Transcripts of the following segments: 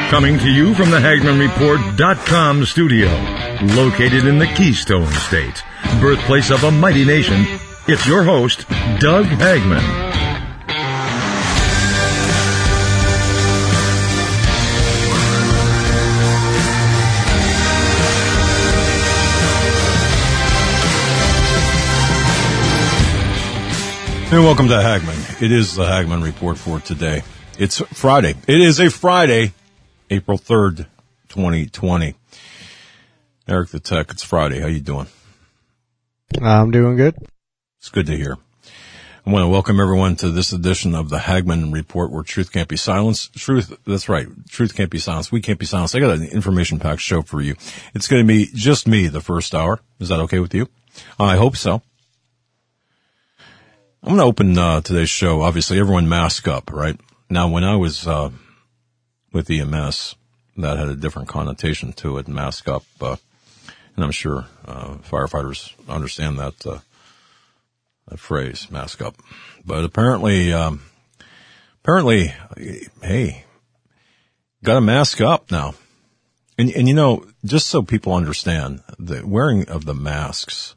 Coming to you from the HagmannReport.com studio, located in the Keystone State, birthplace of a mighty nation, it's your host, Doug Hagmann. And welcome to Hagmann. It is the Hagmann Report for today. It's Friday. It is a Friday, April 3rd, 2020. Eric the Tech, it's Friday. How you doing? I'm doing good. It's good to hear. I want to welcome everyone to this edition of the Hagmann Report, where truth can't be silenced. That's right. Truth can't be silenced. We can't be silenced. I got an information-packed show for you. It's going to be just me the first hour. Is that okay with you? I hope so. I'm going to open today's show. Obviously, everyone mask up, right? Now, when I was with EMS, that had a different connotation to it, mask up. And I'm sure firefighters understand that phrase, mask up. But apparently, hey, got to mask up now. And you know, just so people understand, the wearing of the masks,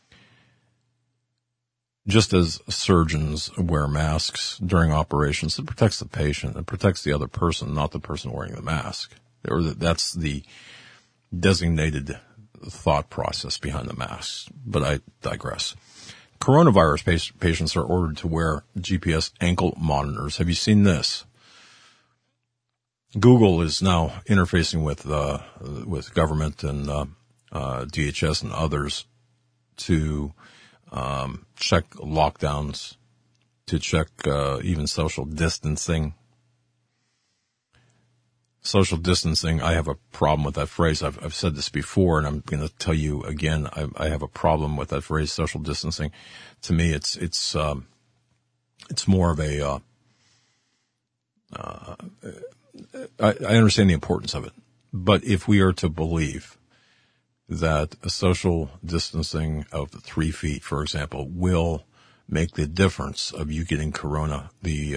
just as surgeons wear masks during operations, it protects the patient. It protects the other person, not the person wearing the mask. That's the designated thought process behind the masks. But I digress. Coronavirus patients are ordered to wear GPS ankle monitors. Have you seen this? Google is now interfacing with government and DHS and others to check lockdowns, to check even social distancing. Social distancing, I have a problem with that phrase. I've said this before, and I'm going to tell you again. I have a problem with that phrase, social distancing. To me, it's more of a. I understand the importance of it, but if we are to believe that a social distancing of 3 feet, for example, will make the difference of you getting corona, the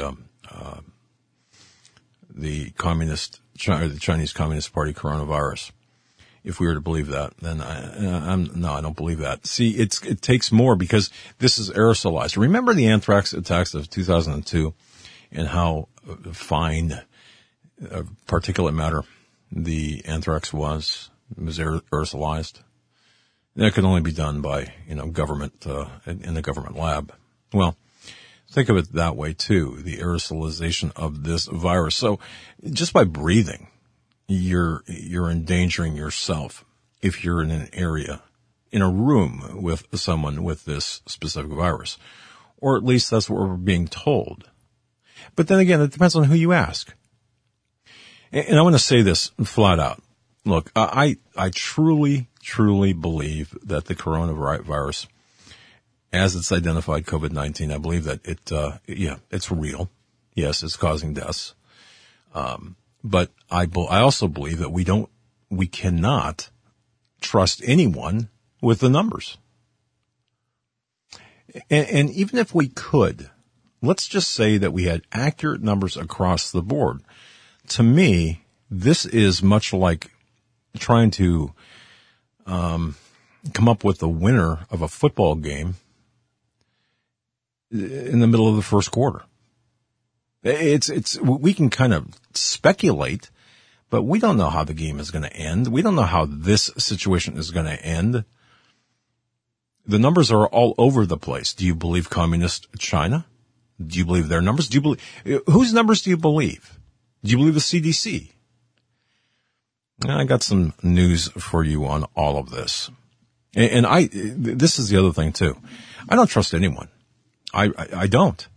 Chinese Communist Party coronavirus. If we were to believe that, then I don't believe that. See, it takes more because this is aerosolized. Remember the anthrax attacks of 2002 and how fine particulate matter the anthrax was. It was aerosolized. That could only be done by, government, in a government lab. Well, think of it that way too, the aerosolization of this virus. So just by breathing, you're endangering yourself if you're in an area, in a room with someone with this specific virus. Or at least that's what we're being told. But then again, it depends on who you ask. And I want to say this flat out. Look, I truly, truly believe that the coronavirus, as it's identified COVID-19, I believe that it's real. Yes, it's causing deaths. But I also believe that we cannot trust anyone with the numbers. And even if we could, let's just say that we had accurate numbers across the board. To me, this is much like trying to come up with the winner of a football game in the middle of the first quarter. We can kind of speculate, but we don't know how the game is going to end. We don't know how this situation is going to end. The numbers are all over the place. Do you believe communist China? Do you believe their numbers? Whose numbers do you believe? Do you believe the CDC? I got some news for you on all of this. And this is the other thing too. I don't trust anyone. I don't.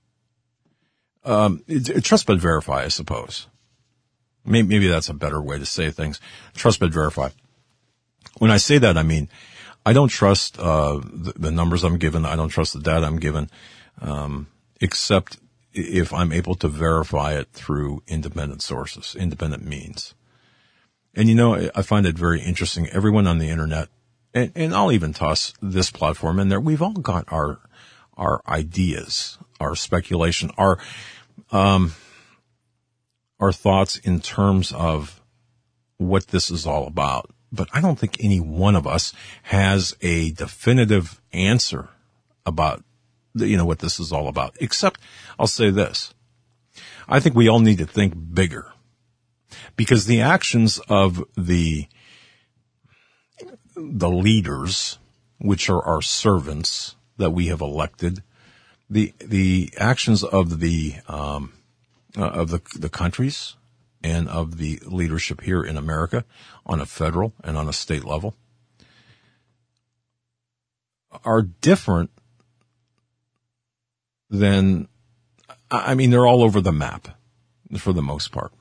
Trust but verify, I suppose. Maybe that's a better way to say things. Trust but verify. When I say that, I mean, I don't trust, the numbers I'm given. I don't trust the data I'm given, except if I'm able to verify it through independent sources, independent means. And I find it very interesting. Everyone on the internet, and I'll even toss this platform in there. We've all got our ideas, our speculation, our our thoughts in terms of what this is all about. But I don't think any one of us has a definitive answer about, what this is all about. Except, I'll say this. I think we all need to think bigger. Because the actions of the leaders, which are our servants that we have elected, the actions of the countries and of the leadership here in America on a federal and on a state level are different than, they're all over the map for the most part.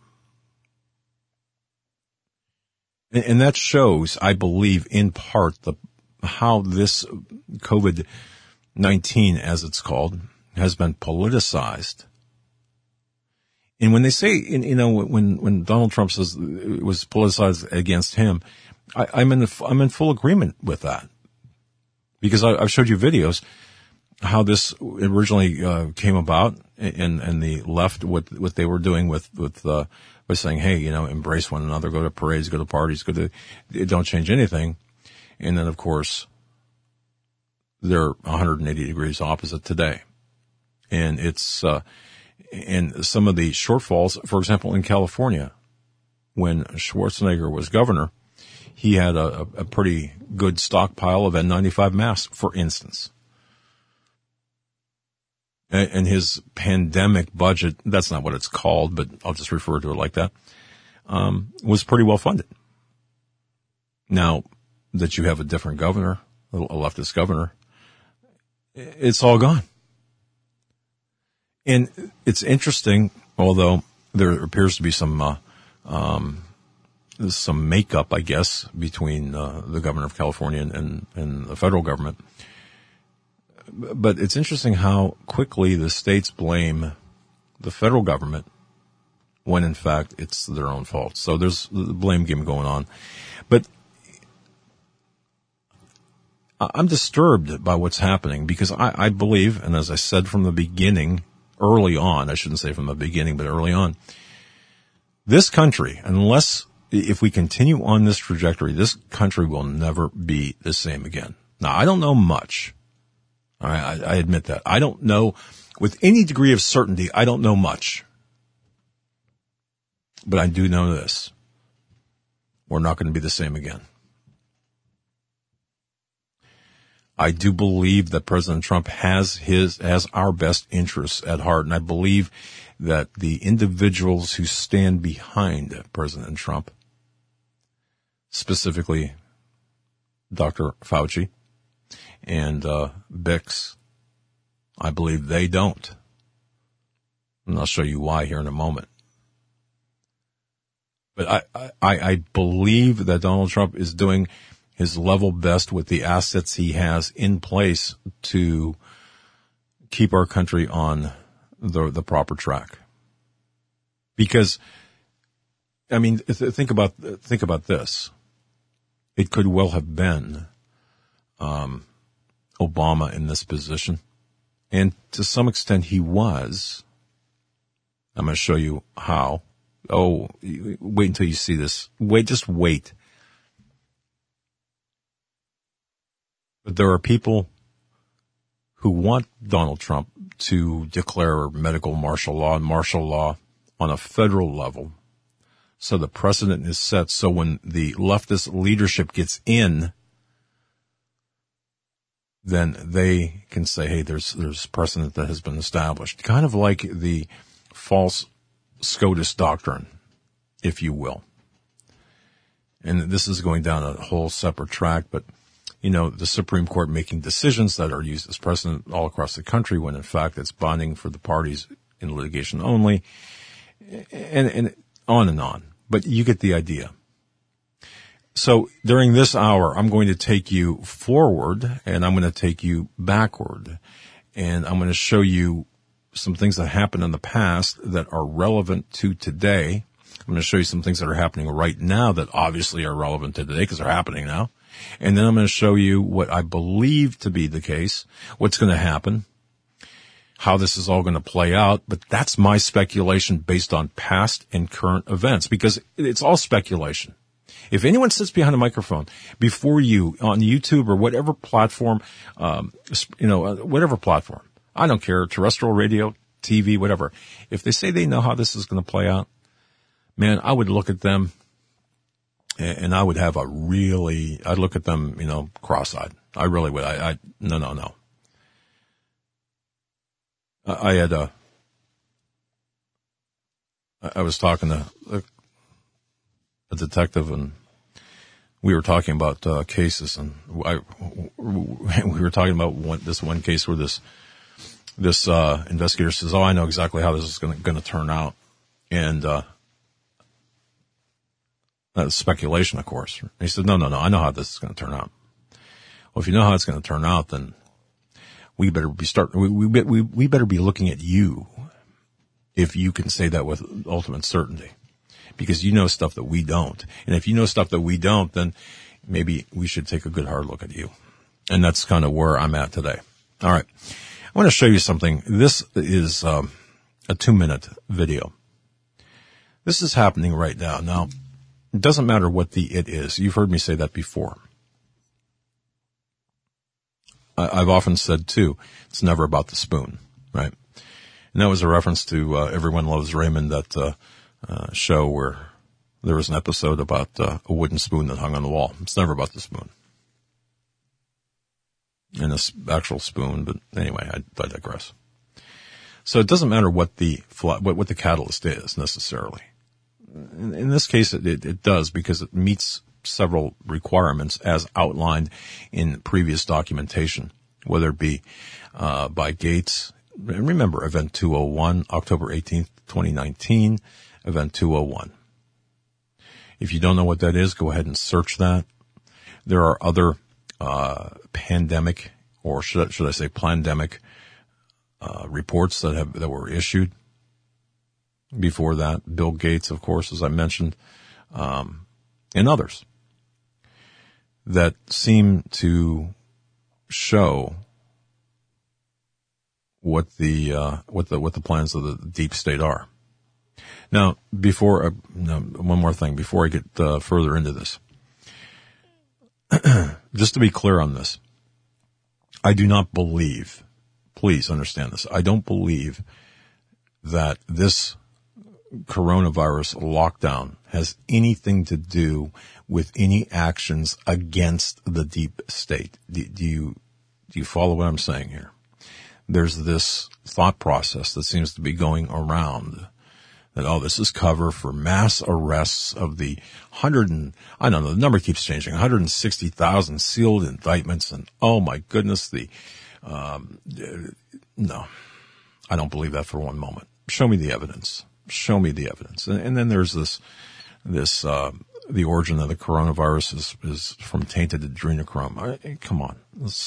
And that shows, I believe, in part, how this COVID-19, as it's called, has been politicized. And when they say, when Donald Trump says it was politicized against him, I'm in full agreement with that. Because I've showed you videos how this originally came about, and the left, what they were doing with saying, hey, embrace one another, go to parades, go to parties, don't change anything. And then, of course, they're 180 degrees opposite today. And it's, and some of the shortfalls, for example, in California, when Schwarzenegger was governor, he had a pretty good stockpile of N95 masks, for instance. And his pandemic budget, that's not what it's called, but I'll just refer to it like that, was pretty well funded. Now that you have a different governor, a leftist governor, it's all gone. And it's interesting, although there appears to be some makeup, I guess, between the governor of California and the federal government. But it's interesting how quickly the states blame the federal government when, in fact, it's their own fault. So there's the blame game going on. But I'm disturbed by what's happening because I believe, and as I said from the beginning, early on, I shouldn't say from the beginning, but early on, this country, if we continue on this trajectory, this country will never be the same again. Now, I don't know much. I admit that. I don't know, with any degree of certainty, I don't know much. But I do know this. We're not going to be the same again. I do believe that President Trump has our best interests at heart, and I believe that the individuals who stand behind President Trump, specifically Dr. Fauci and Bix, I believe they don't. And I'll show you why here in a moment. But I believe that Donald Trump is doing his level best with the assets he has in place to keep our country on the proper track. Because, think about this. It could well have been Obama in this position. And to some extent he was. I'm going to show you how. Oh, wait until you see this. Just wait. But there are people who want Donald Trump to declare medical martial law and martial law on a federal level. So the precedent is set. So when the leftist leadership gets in, then they can say, hey, there's precedent that has been established. Kind of like the false SCOTUS doctrine, if you will. And this is going down a whole separate track, but, the Supreme Court making decisions that are used as precedent all across the country when, in fact, it's binding for the parties in litigation only, and on and on. But you get the idea. So during this hour, I'm going to take you forward and I'm going to take you backward. And I'm going to show you some things that happened in the past that are relevant to today. I'm going to show you some things that are happening right now that obviously are relevant to today because they're happening now. And then I'm going to show you what I believe to be the case, what's going to happen, how this is all going to play out, but that's my speculation based on past and current events, because it's all speculation. If anyone sits behind a microphone before you on YouTube or whatever platform, whatever platform, I don't care, terrestrial radio, TV, whatever, if they say they know how this is going to play out, man, I would look at them and I would have I'd look at them, cross-eyed. I really would. No. I was talking to a detective, and we were talking about cases, and we were talking about this one case where this investigator says, "Oh, I know exactly how this is going to turn out," and that's speculation, of course. And he said, "No, I know how this is going to turn out." Well, if you know how it's going to turn out, then we better be looking at you if you can say that with ultimate certainty, because you know stuff that we don't. And if you know stuff that we don't, then maybe we should take a good hard look at you. And that's kind of where I'm at today. All right. I want to show you something. This is a 2-minute video. This is happening right now. Now, it doesn't matter what it is. You've heard me say that before. I've often said, too, it's never about the spoon, right? And that was a reference to Everyone Loves Raymond, that show where there was an episode about a wooden spoon that hung on the wall. It's never about the spoon. And this actual spoon, but anyway, I digress. So it doesn't matter what the catalyst is necessarily. In this case, it does, because it meets several requirements as outlined in previous documentation, whether it be by Gates. And remember, Event 201, October 18th, 2019, Event 201. If you don't know what that is, go ahead and search that. There are other pandemic, or should I say plandemic, reports that were issued before that. Bill Gates, of course, as I mentioned, and others that seem to show what the plans of the deep state are. Now, one more thing before I get further into this. Just to be clear on this, I do not believe, please understand this, I don't believe that this coronavirus lockdown has anything to do with any actions against the deep state. Do you follow what I'm saying here? There's this thought process that seems to be going around that, this is cover for mass arrests of the the number keeps changing, 160,000 sealed indictments, and oh my goodness, no, I don't believe that for one moment. Show me the evidence. And then there's the origin of the coronavirus is from tainted adrenochrome. Come on.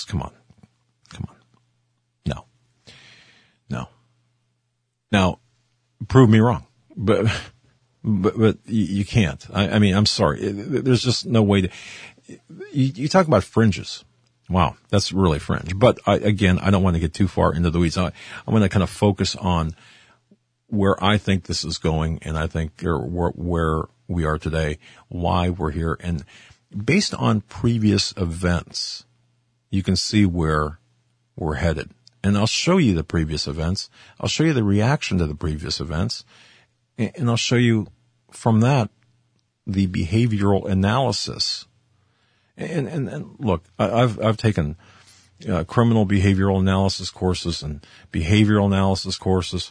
No. Now, prove me wrong. But you can't. I mean, I'm sorry. There's just no way to. You talk about fringes. Wow, that's really fringe. But I don't want to get too far into the weeds. I want to kind of focus on where I think this is going, and I think where we are today, why we're here, and based on previous events, you can see where we're headed. And I'll show you the previous events. I'll show you the reaction to the previous events. And I'll show you from that the behavioral analysis. And look, I've taken criminal behavioral analysis courses and behavioral analysis courses.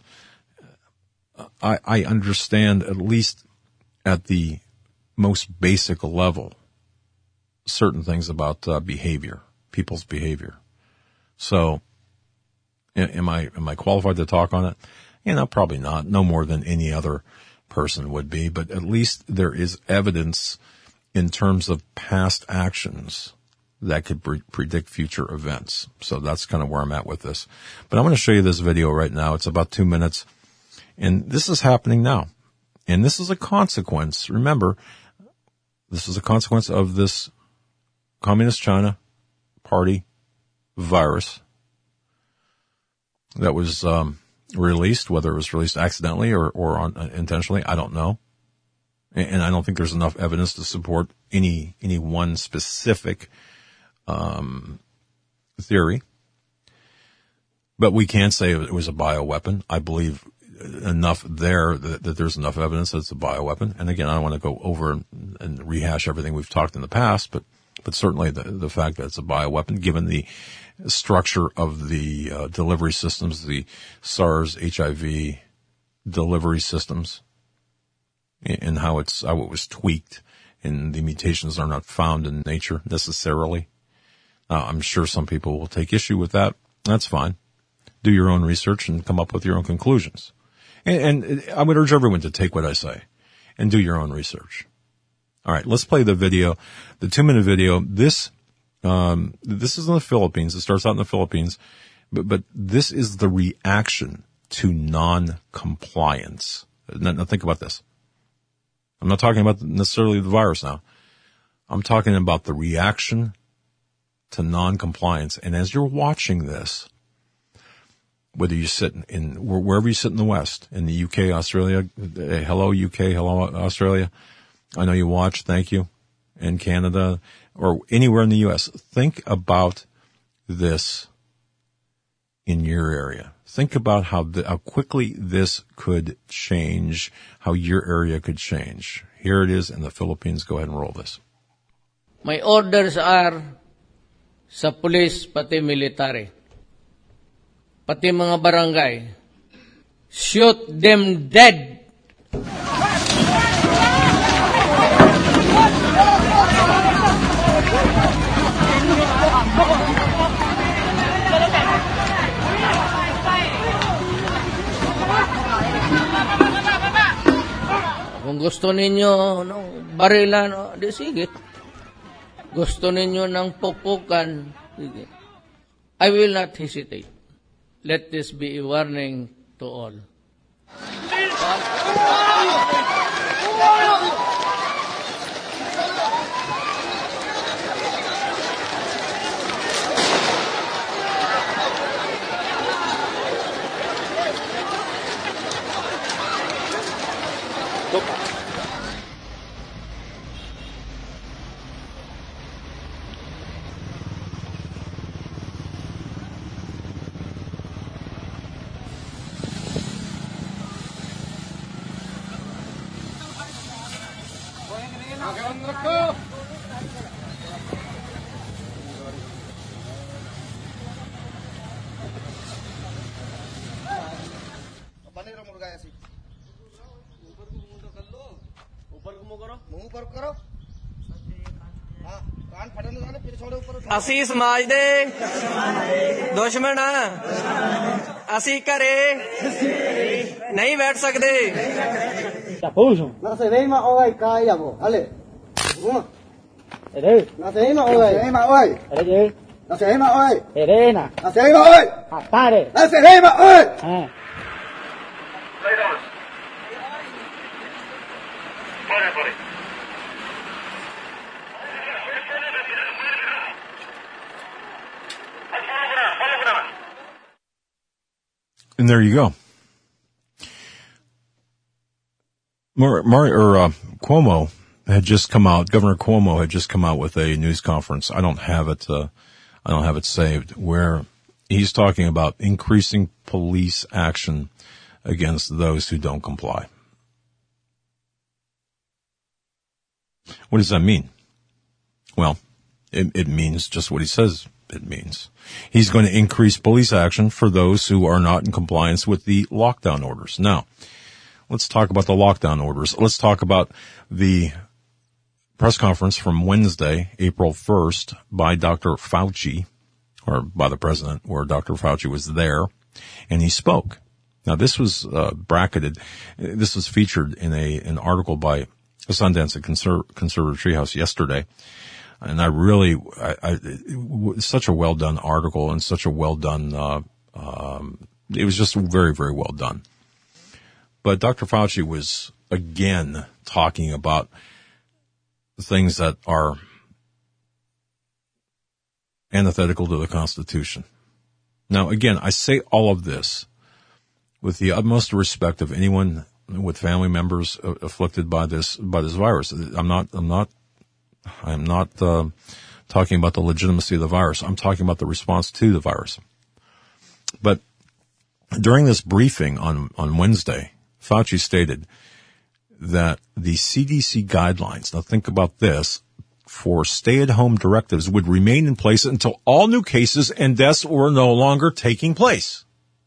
I understand, at least at the most basic level, certain things about behavior, people's behavior. So, am I qualified to talk on it? Probably not. No more than any other person would be, but at least there is evidence in terms of past actions that could predict future events. So that's kind of where I'm at with this. But I'm going to show you this video right now. It's about 2 minutes. And this is happening now. And this is a consequence. Remember, this is a consequence of this Communist China Party virus. that was released, whether it was released accidentally or intentionally, I don't know. And I don't think there's enough evidence to support any one specific theory. But we can say it was a bioweapon. I believe enough there that there's enough evidence that it's a bioweapon. And again, I don't want to go over and rehash everything we've talked in the past, but certainly the fact that it's a bioweapon, given the structure of the delivery systems, the SARS HIV delivery systems, and how it was tweaked, and the mutations are not found in nature necessarily. I'm sure some people will take issue with that. That's fine. Do your own research and come up with your own conclusions. And I would urge everyone to take what I say and do your own research. All right, let's play the video, the 2-minute video. This is in the Philippines. It starts out in the Philippines, but this is the reaction to non-compliance. Now think about this. I'm not talking about necessarily the virus now. I'm talking about the reaction to non-compliance. And as you're watching this, whether you sit in wherever you sit in the West, in the UK, Australia, hello UK, hello Australia, I know you watch, thank you, in Canada, or anywhere in the US, think about this in your area. Think about how quickly this could change, how your area could change. Here it is in the Philippines. Go ahead and roll this. My orders are sa police pati military, pati mga barangay, shoot them dead. Kung gusto ninyo ng barilan, di sige. Gusto ninyo ng pupukan, sige. I will not hesitate. Let this be a warning to all. ਅਸੀਂ ਸਮਾਜ ਦੇ ਦੁਸ਼ਮਣ ਆ ਅਸੀਂ ਘਰੇ ਨਹੀਂ ਬੈਠ ਸਕਦੇ No se ve más hoy caía vos, ale. No se ve más hoy. No se ve más hoy. Serena. No se ve más hoy. Pare. No se ve más hoy. And there you go. Cuomo had just come out. Governor Cuomo had just come out with a news conference. I don't have it saved, where he's talking about increasing police action against those who don't comply. What does that mean? Well, it means just what he says it means. He's going to increase police action for those who are not in compliance with the lockdown orders. Now, let's talk about the lockdown orders. Let's talk about the press conference from Wednesday, April 1st, by Dr. Fauci, or by the president, where Dr. Fauci was there, and he spoke. Now, this was bracketed. This was featured in an article by Sundance at Conservative Treehouse yesterday. And such a well done article and such a well done, it was just very, very well done. But Dr. Fauci was again talking about things that are antithetical to the Constitution. Now, again, I say all of this with the utmost respect of anyone with family members afflicted by this virus. I'm not talking about the legitimacy of the virus. I'm talking about the response to the virus. But during this briefing on Wednesday, Fauci stated that the CDC guidelines, now think about this, for stay-at-home directives would remain in place until all new cases and deaths were no longer taking place.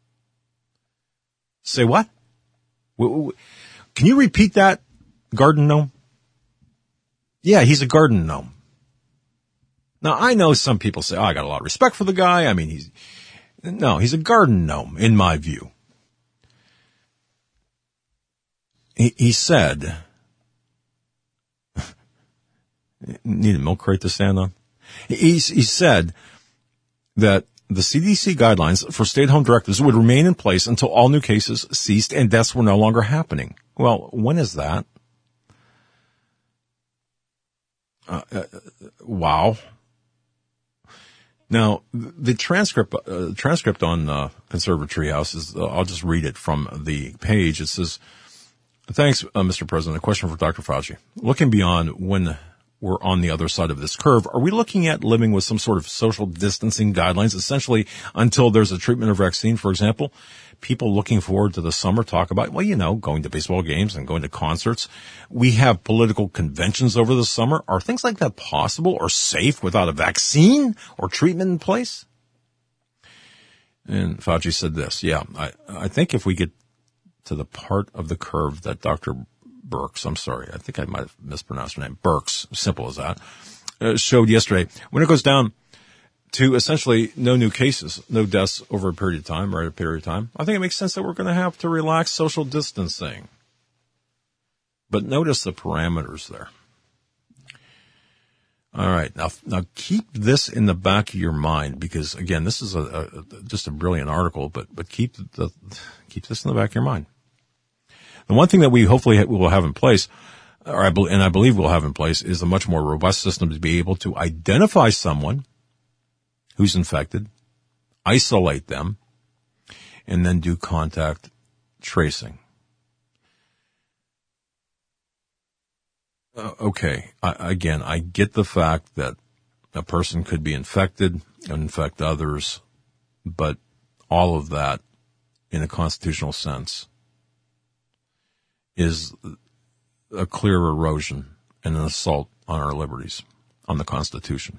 Say what? Can you repeat that, garden gnome? Yeah, he's a garden gnome. Now, I know some people say, I got a lot of respect for the guy. I mean, he's a garden gnome, in my view. He said, need a milk crate to stand on? He said that the CDC guidelines for stay-at-home directives would remain in place until all new cases ceased and deaths were no longer happening. Well, when is that? Wow. Now, the transcript on Conservative Treehouse is, I'll just read it from the page. It says, thanks, Mr. President. A question for Dr. Fauci. Looking beyond when we're on the other side of this curve, are we looking at living with some sort of social distancing guidelines, essentially until there's a treatment or vaccine, for example? People looking forward to the summer talk about, going to baseball games and going to concerts. We have political conventions over the summer. Are things like that possible or safe without a vaccine or treatment in place? And Fauci said this, I think if we get to the part of the curve that Dr. Birx, I'm sorry, I think I might have mispronounced her name, Birx, simple as that, showed yesterday, when it goes down to essentially no new cases, no deaths over a period of time, I think it makes sense that we're going to have to relax social distancing. But notice the parameters there. All right, now keep this in the back of your mind, because again, this is just a brilliant article, but keep this in the back of your mind. The one thing that we hopefully will have in place, I believe we'll have in place, is a much more robust system to be able to identify someone who's infected, isolate them, and then do contact tracing. Okay, I get the fact that a person could be infected and infect others, but all of that, in a constitutional sense, is a clear erosion and an assault on our liberties, on the Constitution.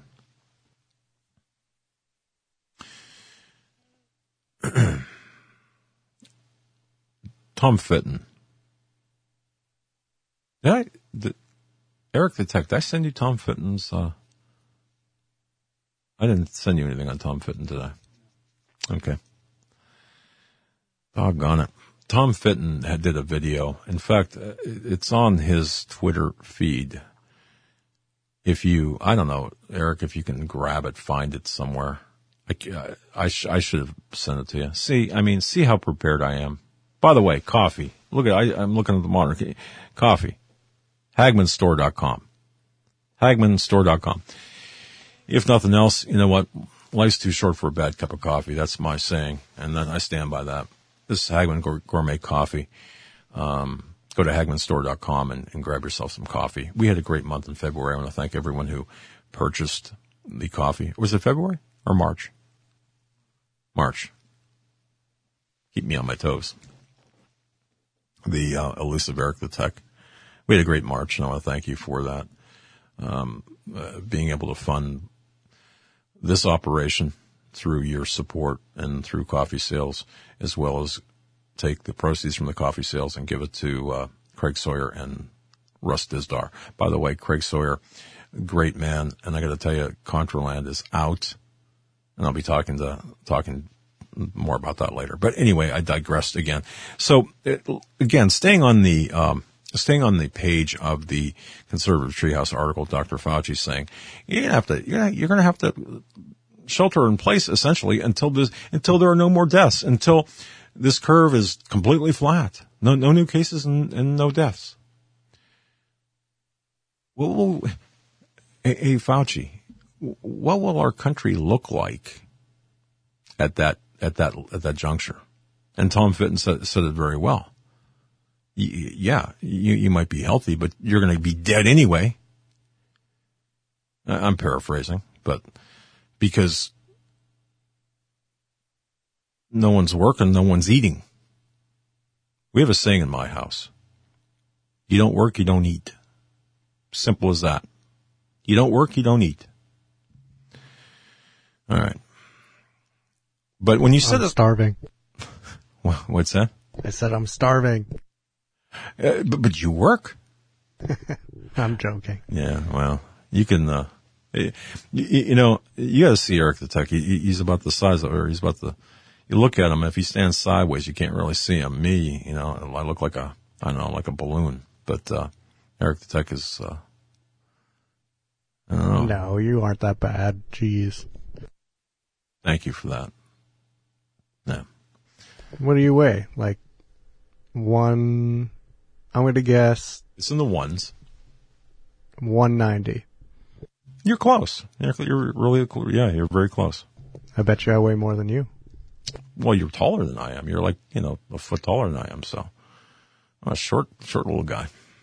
Tom Fitton. Eric the Tech, did I send you Tom Fitton's? I didn't send you anything on Tom Fitton today. Okay. Doggone it. Tom Fitton did a video. In fact, it's on his Twitter feed. I don't know, Eric, if you can grab it, find it somewhere. I should have sent it to you. See how prepared I am. By the way, coffee. I'm looking at the monitor. Coffee. HagmannStore.com. HagmannStore.com. If nothing else, you know what? Life's too short for a bad cup of coffee. That's my saying, and then I stand by that. This is Hagmann Gourmet Coffee. Go to HagmannStore.com and grab yourself some coffee. We had a great month in February. I want to thank everyone who purchased the coffee. Was it February or March? March. Keep me on my toes. The elusive Eric the Tech. We had a great March, and I want to thank you for that. Being able to fund this operation through your support and through coffee sales, as well as take the proceeds from the coffee sales and give it to Craig Sawyer and Russ Dizdar. By the way, Craig Sawyer, great man, and I got to tell you, Contraland is out, and I'll be talking more about that later. But anyway, I digressed again. So again, staying on the page of the Conservative Treehouse article, Dr. Fauci saying you're going to have to shelter in place essentially until there are no more deaths, until this curve is completely flat, no new cases and no deaths. Hey Fauci, what will our country look like at that at that juncture. And Tom Fitton said it very well. You might be healthy, but you're going to be dead anyway. I'm paraphrasing, but because no one's working, no one's eating. We have a saying in my house. You don't work, you don't eat. Simple as that. You don't work, you don't eat. All right. But when you said I'm starving. What's that? I said I'm starving. But you work. I'm joking. Yeah, well, you can, you know, you got to see Eric the Tech. He's about the size of, or he's about the, you look at him, if he stands sideways, you can't really see him. Me, you know, I look like a balloon. But, Eric the Tech is, I don't know. No, you aren't that bad. Jeez. Thank you for that. No. What do you weigh? Like I'm going to guess It's in the ones. 190. You're close. You're really, yeah, you're very close. I bet you I weigh more than you. Well, you're taller than I am. You're like, you know, a foot taller than I am. So I'm a short little guy.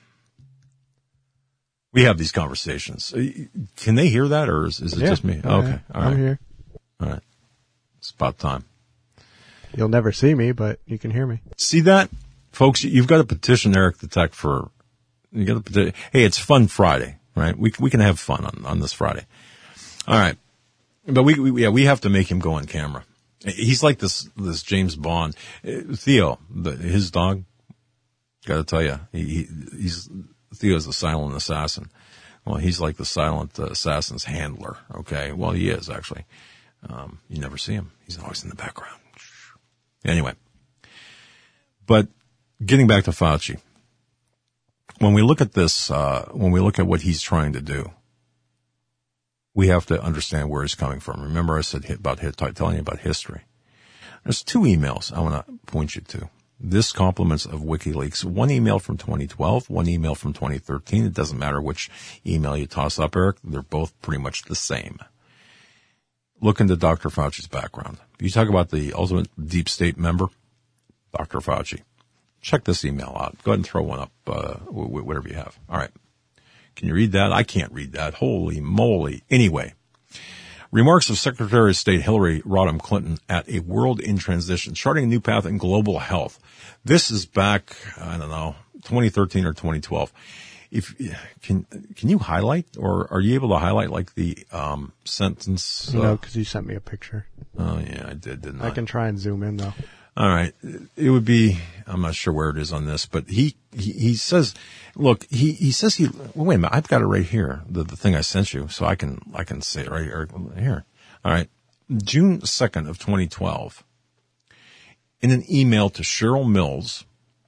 We have these conversations. Can they hear that, or is it just me? Oh, Okay. yeah. All right. I'm here. All right. It's about time. You'll never see me, but you can hear me. See that? Folks, you've got to petition Eric the Tech hey, it's Fun Friday, right? We can have fun on this Friday. All right. But we have to make him go on camera. He's like this James Bond. Theo, his dog, gotta tell you, Theo's the silent assassin. Well, he's like the silent assassin's handler. Okay. Well, he is actually. You never see him. He's always in the background. Anyway. But getting back to Fauci, when we look at this, when we look at what he's trying to do, we have to understand where he's coming from. Remember I said about telling you about history. There's 2 emails I want to point you to. This compliments of WikiLeaks. One email from 2012, one email from 2013. It doesn't matter which email you toss up, Eric. They're both pretty much the same. Look into Dr. Fauci's background. You talk about the ultimate deep state member, Dr. Fauci. Check this email out. Go ahead and throw one up, whatever you have. All right. Can you read that? I can't read that. Holy moly. Anyway, remarks of Secretary of State Hillary Rodham Clinton at a world in transition, charting a new path in global health. This is back, I don't know, 2013 or 2012. Can you highlight, or are you able to highlight like the sentence? No, because you sent me a picture. Oh yeah, I did, didn't I? I can try and zoom in though. All right. It would be, I'm not sure where it is on this, but he says, look, he says well, wait a minute, I've got it right here, the thing I sent you, so I can say it right here. All right. June 2nd of 2012, in an email to Cheryl Mills,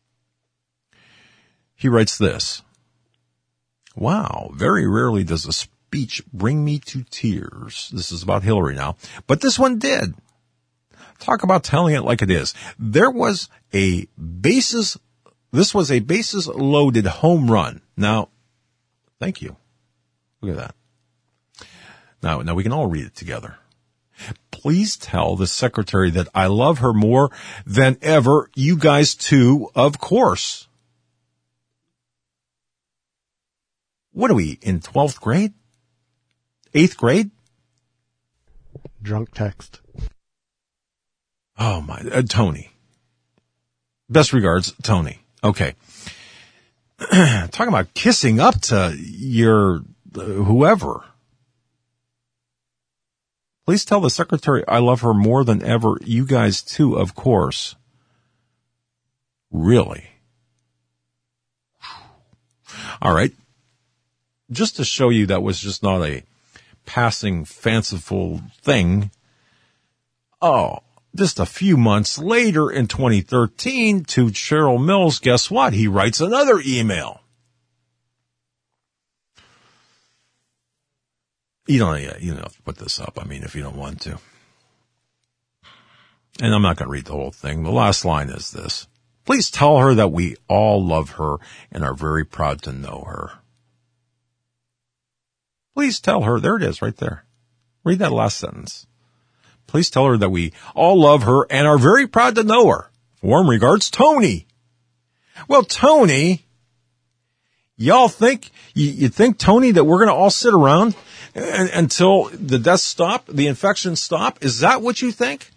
he writes this. Wow, very rarely does a speech bring me to tears. This is about Hillary now, but this one did. Talk about telling it like it is. This was a bases loaded home run. Now, thank you. Look at that. Now we can all read it together. Please tell the secretary that I love her more than ever. You guys too, of course. What are we, in 12th grade? 8th grade? Drunk text. Oh my, Tony. Best regards, Tony. Okay. Talking about kissing up to your whoever. Please tell the secretary I love her more than ever. You guys too, of course. Really? All right. Just to show you that was just not a passing fanciful thing. Oh, just a few months later in 2013 to Cheryl Mills, guess what? He writes another email. You don't have to put this up. I mean, if you don't want to. And I'm not going to read the whole thing. The last line is this. Please tell her that we all love her and are very proud to know her. Please tell her. There it is right there. Read that last sentence. Please tell her that we all love her and are very proud to know her. Warm regards, Tony. Well, Tony, y'all think, you think, Tony, that we're going to all sit around until the deaths stop, the infections stop? Is that what you think?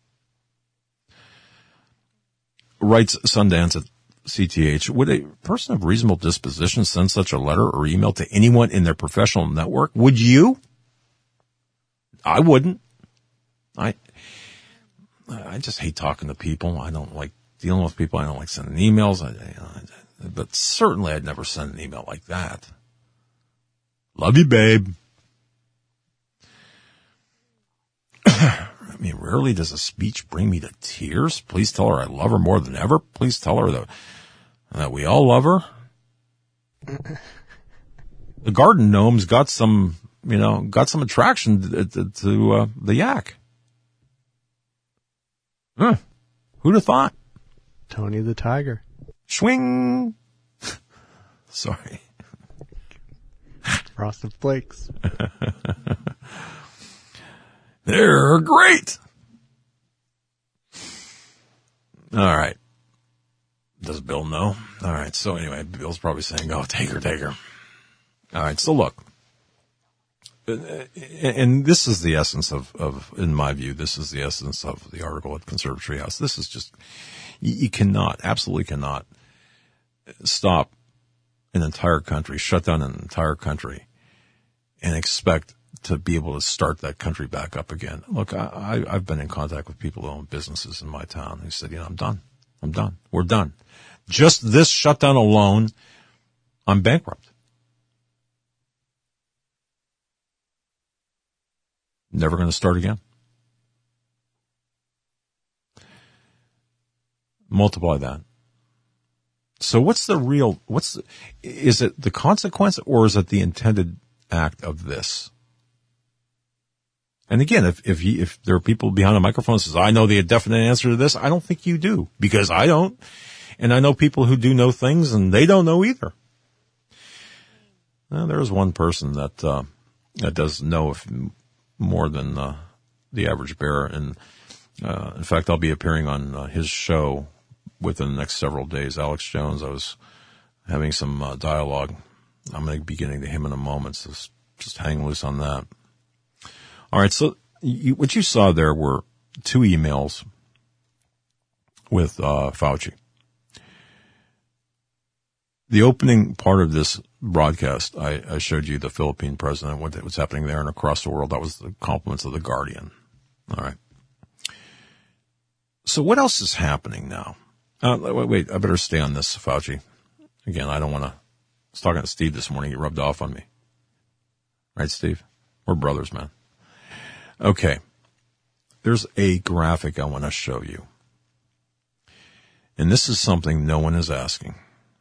Writes Sundance at CTH, would a person of reasonable disposition send such a letter or email to anyone in their professional network? Would you? I wouldn't. I just hate talking to people. I don't like dealing with people. I don't like sending emails. But certainly I'd never send an email like that. Love you, babe. I mean, rarely does a speech bring me to tears. Please tell her I love her more than ever. Please tell her that we all love her. The garden gnome's got some attraction to the yak. Who'd have thought? Tony the Tiger. Swing. Sorry. Frosted Flakes. They're great. All right. Does Bill know? All right. So anyway, Bill's probably saying, oh, take her. All right. So look. And this is the essence of, in my view, this is the essence of the article at Conservatory House. This is just, you cannot, absolutely cannot stop an entire country, shut down an entire country and expect to be able to start that country back up again. Look, I've been in contact with people who own businesses in my town who said, I'm done. We're done. Just this shutdown alone, I'm bankrupt. Never going to start again. Multiply that. So is it the consequence or is it the intended act of this? And again, if there are people behind a microphone that says, I know the definite answer to this, I don't think you do, because I don't. And I know people who do know things and they don't know either. Well, there is one person that does know more than the average bear. And in fact, I'll be appearing on his show within the next several days. Alex Jones, I was having some dialogue. I'm going to be getting to him in a moment, so just hang loose on that. All right, so what you saw there were 2 emails with Fauci. The opening part of this broadcast, I showed you the Philippine president, what's happening there and across the world. That was the compliments of The Guardian. All right. So what else is happening now? Wait, I better stay on this, Fauci. Again, I don't want to. I was talking to Steve this morning. He rubbed off on me. Right, Steve? We're brothers, man. Okay. There's a graphic I want to show you. And this is something no one is asking.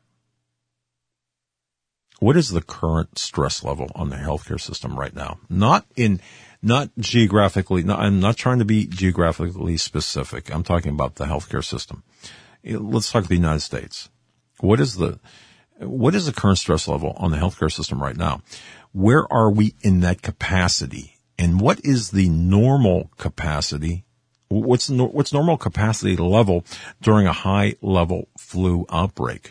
What is the current stress level on the healthcare system right now? Not geographically. I'm not trying to be geographically specific. I'm talking about the healthcare system. Let's talk the United States. What is the current stress level on the healthcare system right now? Where are we in that capacity? And what is the normal capacity? What's normal capacity level during a high level flu outbreak?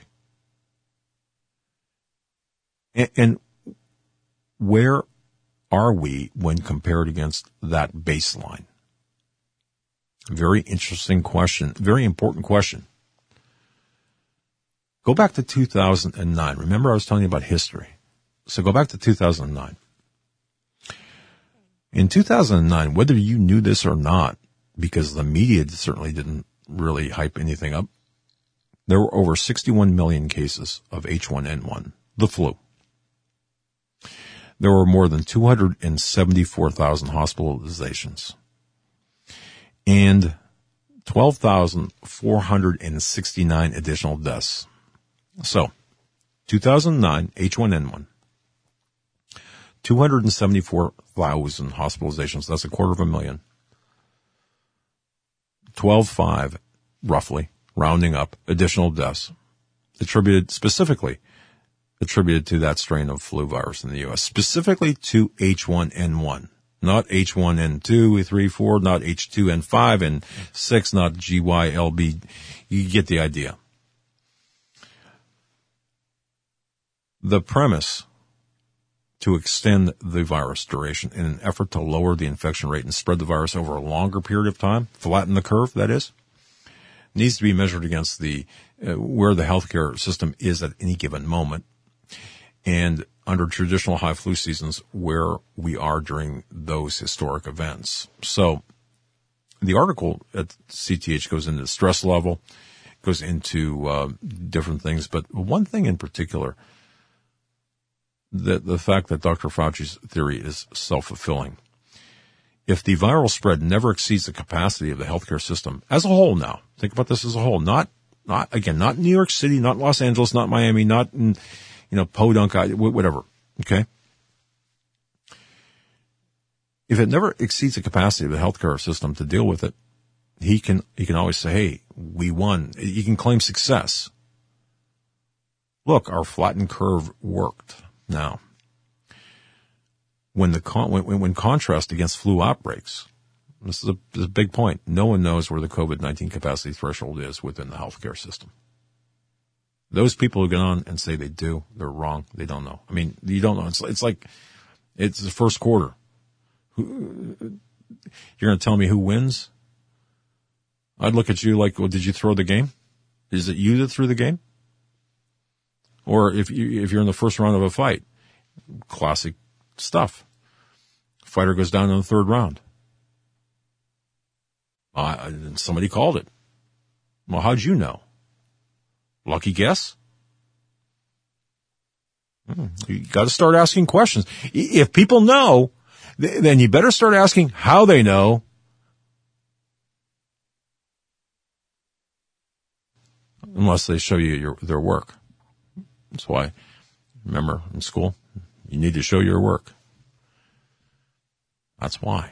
And where are we when compared against that baseline? Very interesting question. Very important question. Go back to 2009. Remember I was telling you about history. So go back to 2009. In 2009, whether you knew this or not, because the media certainly didn't really hype anything up, there were over 61 million cases of H1N1, the flu. There were more than 274,000 hospitalizations and 12,469 additional deaths. So, 2009, H1N1, 274,000 hospitalizations. That's 250,000. 12.5, roughly, rounding up, additional deaths attributed to that strain of flu virus in the U.S., specifically to H1N1. Not H1N2, 3, 4, not H2N5 and 6, not GYLB. You get the idea. The premise to extend the virus duration in an effort to lower the infection rate and spread the virus over a longer period of time, flatten the curve, that is, needs to be measured against the where the healthcare system is at any given moment, and under traditional high flu seasons where we are during those historic events. So the article at CTH goes into stress level, goes into different things, but one thing in particular, the fact that Dr. Fauci's theory is self-fulfilling. If the viral spread never exceeds the capacity of the healthcare system as a whole now, think about this as a whole, not New York City, not Los Angeles, not Miami, not in, Podunk, whatever, okay? If it never exceeds the capacity of the healthcare system to deal with it, he can always say, hey, we won. He can claim success. Look, our flattened curve worked. Now, when contrast against flu outbreaks, this is a big point. No one knows where the COVID-19 capacity threshold is within the healthcare system. Those people who get on and say they do, they're wrong. They don't know. I mean, you don't know. It's like it's the first quarter. You're going to tell me who wins? I'd look at you like, well, did you throw the game? Is it you that threw the game? Or if you're in the first round of a fight, classic stuff. Fighter goes down in the third round. Somebody called it. Well, how'd you know? Lucky guess? You got to start asking questions. If people know, then you better start asking how they know. Unless they show you their work. That's why, remember, in school, you need to show your work. That's why.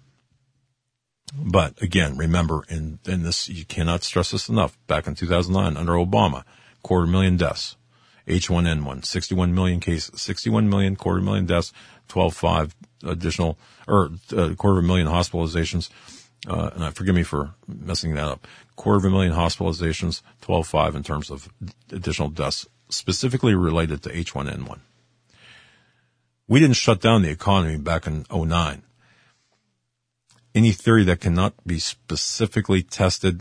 But again, remember, in this, you cannot stress this enough. Back in 2009, under Obama, 250,000 deaths. H1N1, 61 million cases, 61 million, 250,000 deaths, 12.5 additional, or 250,000 hospitalizations. And forgive me for messing that up. 250,000 hospitalizations, 12.5 in terms of additional deaths, specifically related to H1N1. We didn't shut down the economy back in 2009. Any theory that cannot be specifically tested,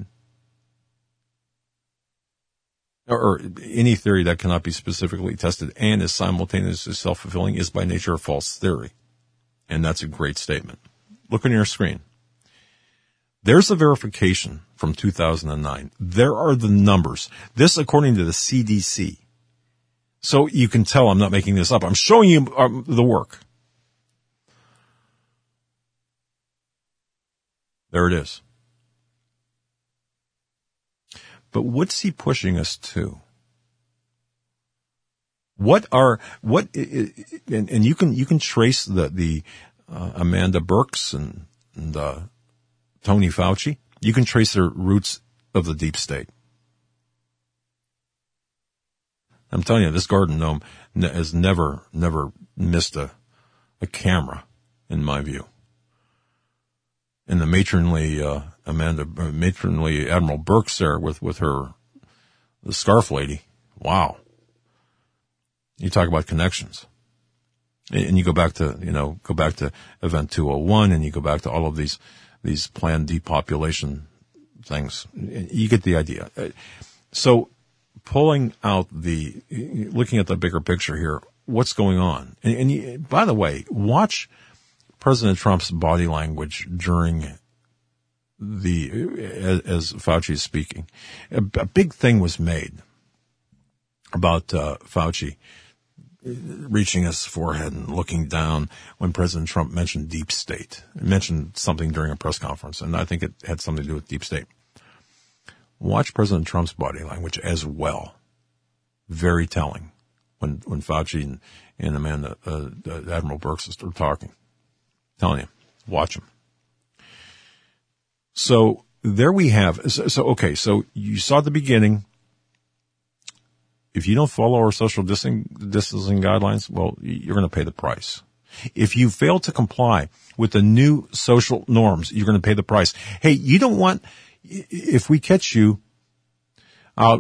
or any theory that cannot be specifically tested and is simultaneously self-fulfilling is by nature a false theory. And that's a great statement. Look on your screen. There's the verification from 2009. There are the numbers. This according to the CDC. So you can tell I'm not making this up. I'm showing you the work. There it is. But what's he pushing us to? And you can trace the Amanda Burks and Tony Fauci. You can trace their roots of the deep state. I'm telling you, this garden gnome has never missed a camera, in my view. And the matronly Admiral Burks there with her, the scarf lady. Wow. You talk about connections. And you go back to Event 201, and you go back to all of these planned depopulation things. You get the idea. So looking at the bigger picture here, what's going on? And by the way, watch President Trump's body language during as Fauci is speaking. A big thing was made about Fauci reaching his forehead and looking down when President Trump mentioned deep state. He mentioned something during a press conference, and I think it had something to do with deep state. Watch President Trump's body language as well. Very telling when Fauci and Amanda, Admiral Burks are talking. Telling you, watch him. So there we have. Okay. So you saw at the beginning. If you don't follow our social distancing guidelines, well, you're going to pay the price. If you fail to comply with the new social norms, you're going to pay the price. Hey, you don't want, if we catch you out,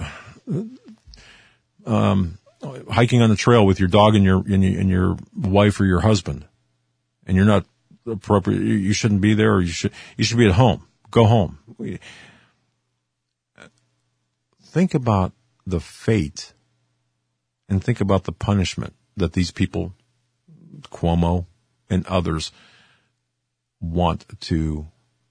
hiking on the trail with your dog and your wife or your husband, and you're not appropriate, you shouldn't be there, or you should be at home. Go home. Think about the fate and think about the punishment that these people, Cuomo and others, want you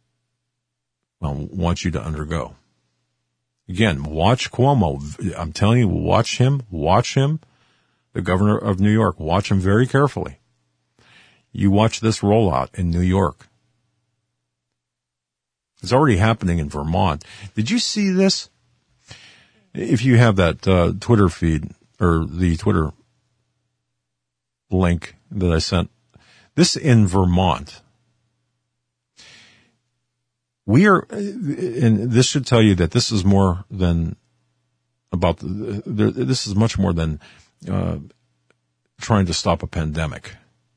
to undergo. Again, watch Cuomo. I'm telling you, watch him, the governor of New York. Watch him very carefully. You watch this rollout in New York. It's already happening in Vermont. Did you see this? If you have that Twitter feed or the Twitter link that I sent, this in Vermont. We are, and this should tell you that this is more than this is much more than trying to stop a pandemic.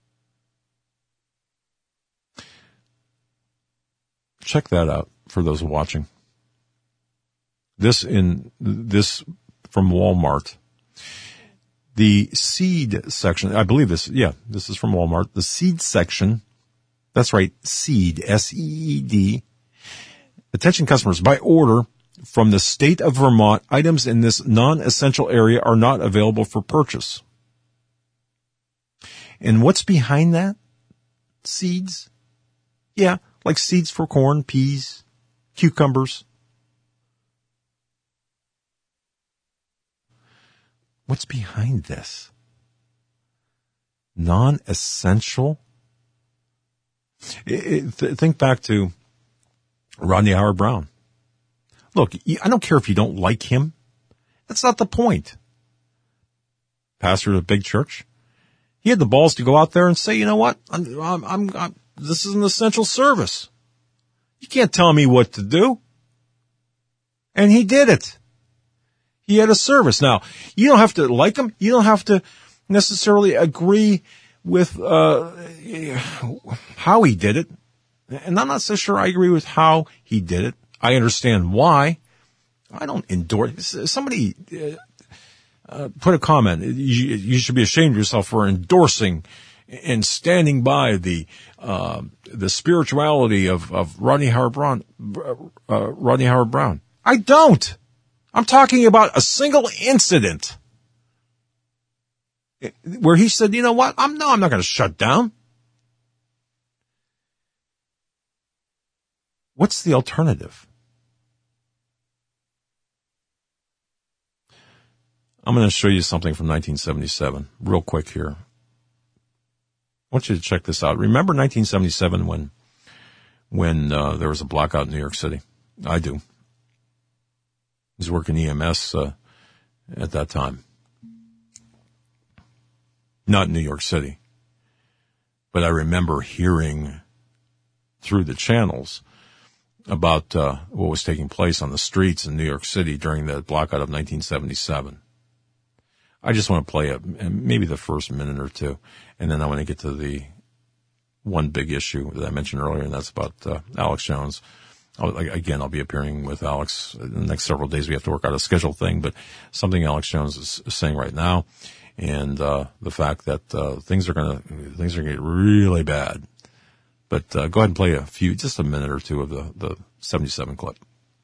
Check that out for those watching. This from Walmart. The seed section, I believe this is from Walmart. The seed section, that's right, seed, S-E-E-D. Attention customers, by order from the state of Vermont, items in this non-essential area are not available for purchase. And what's behind that? Seeds? Yeah, like seeds for corn, peas, cucumbers. What's behind this? Non-essential? Think back to Rodney Howard-Browne. Look, I don't care if you don't like him. That's not the point. Pastor of a big church. He had the balls to go out there and say, you know what? This is an essential service. You can't tell me what to do. And he did it. He had a service. Now, you don't have to like him. You don't have to necessarily agree with how he did it. And I'm not so sure I agree with how he did it. I understand why. I don't endorse. Somebody put a comment. You should be ashamed of yourself for endorsing and standing by the spirituality of Rodney Howard-Browne. I don't. I'm talking about a single incident where he said, you know what? I'm not going to shut down. What's the alternative? I'm going to show you something from 1977 real quick here. I want you to check this out. Remember 1977 when there was a blackout in New York City? I do. I was working EMS at that time. Not in New York City. But I remember hearing through the channels about what was taking place on the streets in New York City during the blackout of 1977. I just want to play maybe the first minute or two, and then I want to get to the one big issue that I mentioned earlier, and that's about Alex Jones. I'll be appearing with Alex in the next several days. We have to work out a schedule thing, but something Alex Jones is saying right now, and the fact that things are going to get really bad. But go ahead and play just a minute or two of the 77 clip.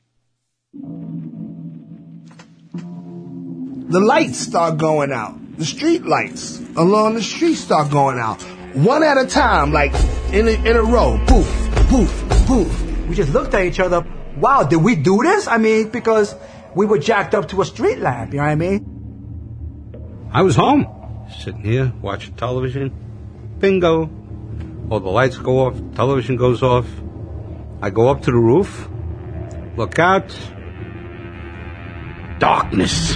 The lights start going out. The street lights along the street start going out. One at a time, like in a row. Poof, poof, poof. We just looked at each other. Wow, did we do this? I mean, because we were jacked up to a street lamp, you know what I mean? I was home, sitting here, watching television. Bingo. All the lights go off, television goes off. I go up to the roof, look out. Darkness.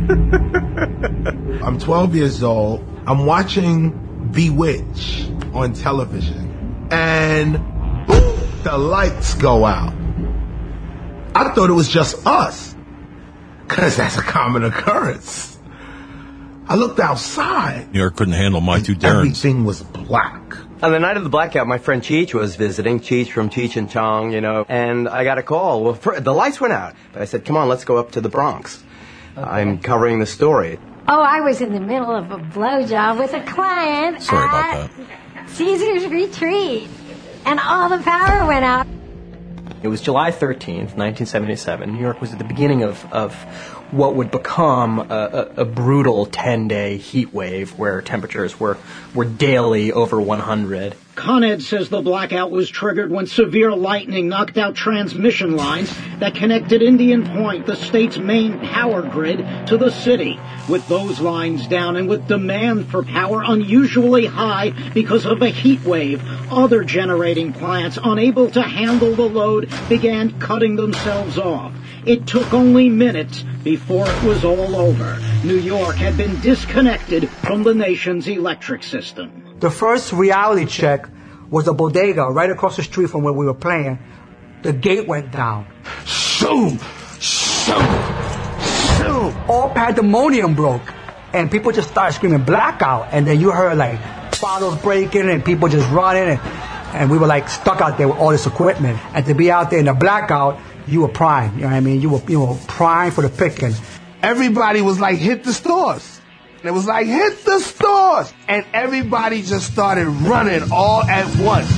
I'm 12 years old. I'm watching Bewitched on television. And the lights go out. I thought it was just us, because that's a common occurrence. I looked outside. New York couldn't handle my two Darrens. Everything was black. On the night of the blackout, my friend Cheech was visiting, Cheech from Cheech and Chong, and I got a call. Well, the lights went out. But I said, come on, let's go up to the Bronx. Okay. I'm covering the story. Oh, I was in the middle of a blowjob with a client. Sorry about that. Caesar's Retreat. And all the power went out. It was July 13th, 1977. New York was at the beginning of what would become a brutal 10-day heat wave where temperatures were daily over 100. Con Ed says the blackout was triggered when severe lightning knocked out transmission lines that connected Indian Point, the state's main power grid, to the city. With those lines down and with demand for power unusually high because of a heat wave, other generating plants unable to handle the load began cutting themselves off. It took only minutes before it was all over. New York had been disconnected from the nation's electric system. The first reality check was a bodega right across the street from where we were playing. The gate went down. Shoo! Shoo! Shoo! All pandemonium broke. And people just started screaming blackout. And then you heard like bottles breaking and people just running. And we were like stuck out there with all this equipment. And to be out there in the blackout, you were prime. You know what I mean? You were prime for the picking. Everybody was like, hit the stores. And it was like, hit the stores. And everybody just started running all at once.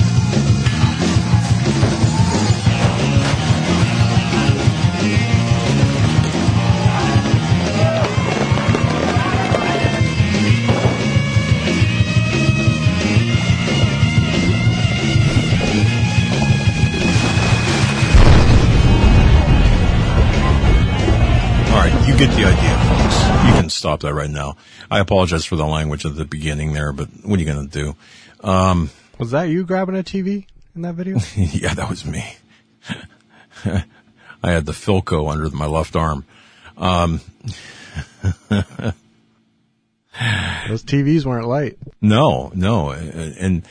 Get the idea, folks. You can stop that right now. I apologize for the language at the beginning there, but what are you going to do? Was that you grabbing a TV in that video? Yeah, that was me. I had the Philco under my left arm. Those TVs weren't light. No. And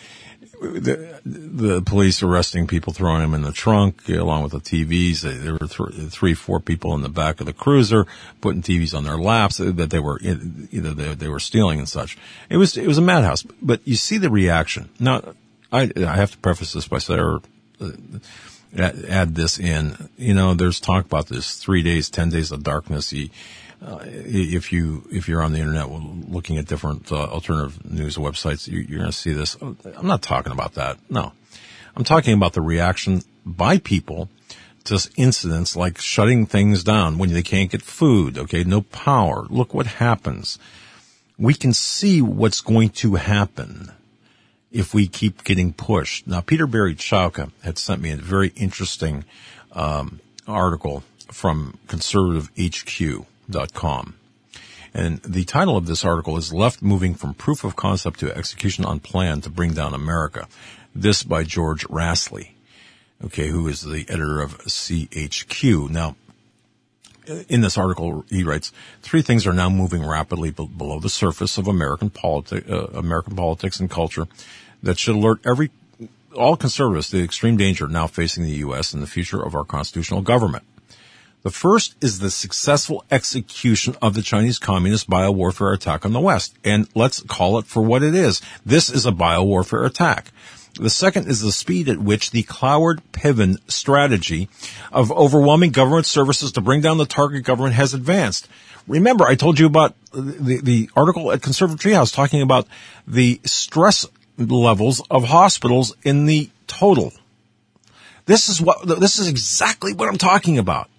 the police arresting people, throwing them in the trunk along with the TVs. There were 3-4 people in the back of the cruiser putting TVs on their laps that they were either they were stealing and such. It was a madhouse. But you see the reaction. Now, I have to preface this by saying, or add this in. There's talk about this 3 days, 10 days of darkness. If you're on the internet looking at different alternative news websites, you're going to see this. I'm not talking about that. No, I'm talking about the reaction by people to incidents like shutting things down when they can't get food. Okay, no power. Look what happens. We can see what's going to happen if we keep getting pushed. Now, Peter Barry Chowka had sent me a very interesting article from conservativehq.com. And the title of this article is Left Moving from Proof of Concept to Execution on Plan to Bring Down America. This by George Rassley, who is the editor of CHQ. Now, in this article, he writes, 3 things are now moving rapidly below the surface of American politics and culture that should alert all conservatives to the extreme danger now facing the U.S. and the future of our constitutional government. The first is the successful execution of the Chinese Communist biowarfare attack on the West. And let's call it for what it is. This is a biowarfare attack. The second is the speed at which the Cloward-Piven strategy of overwhelming government services to bring down the target government has advanced. Remember, I told you about the article at Conservative Treehouse talking about the stress levels of hospitals in the total. This is exactly what I'm talking about.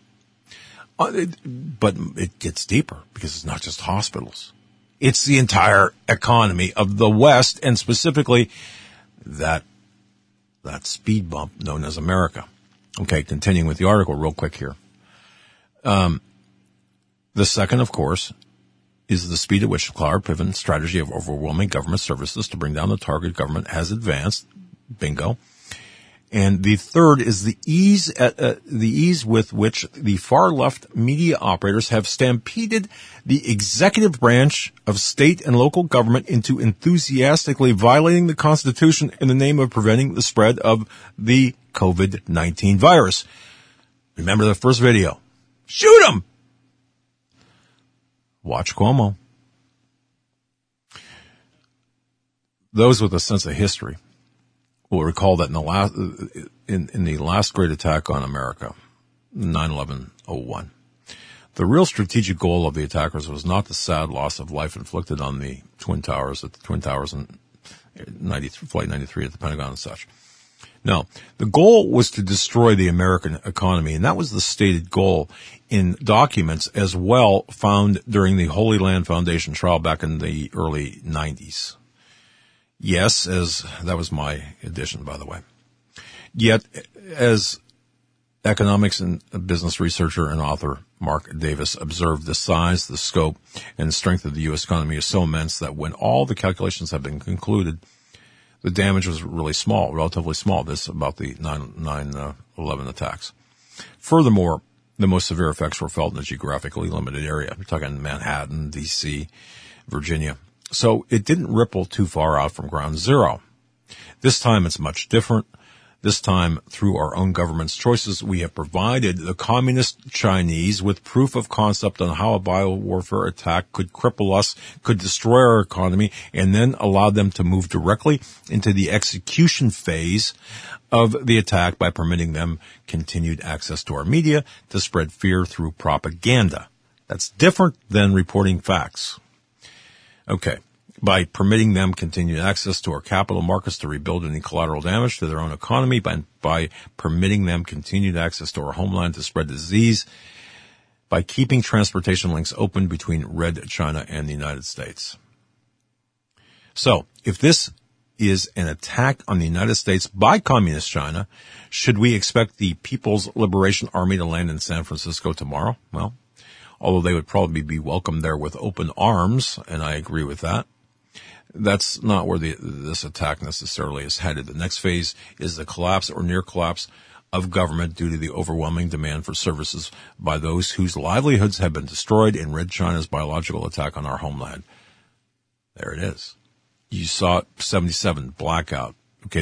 But it gets deeper because it's not just hospitals. It's the entire economy of the West, and specifically that speed bump known as America. Okay, continuing with the article real quick here. The second, of course, is the speed at which the Cloward-Piven strategy of overwhelming government services to bring down the target government has advanced. Bingo. And the third is the ease with which the far left media operators have stampeded the executive branch of state and local government into enthusiastically violating the Constitution in the name of preventing the spread of the COVID-19 virus. Remember the first video. Shoot 'em! Watch Cuomo. those with a sense of history will recall that in the last great attack on America, 9/11/01, the real strategic goal of the attackers was not the sad loss of life inflicted on the Twin Towers in Flight 93 at the Pentagon and such. No, the goal was to destroy the American economy, and that was the stated goal in documents as well found during the Holy Land Foundation trial back in the early 90s. Yes, as that was my addition, by the way. Yet, as economics and business researcher and author Mark Davis observed, the size, the scope, and strength of the U.S. economy is so immense that when all the calculations have been concluded, the damage was really small, relatively small. This about the 9/11 attacks. Furthermore, the most severe effects were felt in a geographically limited area. We're talking Manhattan, D.C., Virginia. So it didn't ripple too far out from ground zero. This time it's much different. This time, through our own government's choices, we have provided the communist Chinese with proof of concept on how a biowarfare attack could cripple us, could destroy our economy, and then allow them to move directly into the execution phase of the attack by permitting them continued access to our media to spread fear through propaganda. That's different than reporting facts. Okay. By permitting them continued access to our capital markets to rebuild any collateral damage to their own economy, by permitting them continued access to our homeland to spread disease, by keeping transportation links open between Red China and the United States. So, if this is an attack on the United States by Communist China, should we expect the People's Liberation Army to land in San Francisco tomorrow? Well, although they would probably be welcomed there with open arms, and I agree with that, that's not where this attack necessarily is headed. The next phase is the collapse or near collapse of government due to the overwhelming demand for services by those whose livelihoods have been destroyed in Red China's biological attack on our homeland. There it is. You saw 77 blackout. Okay,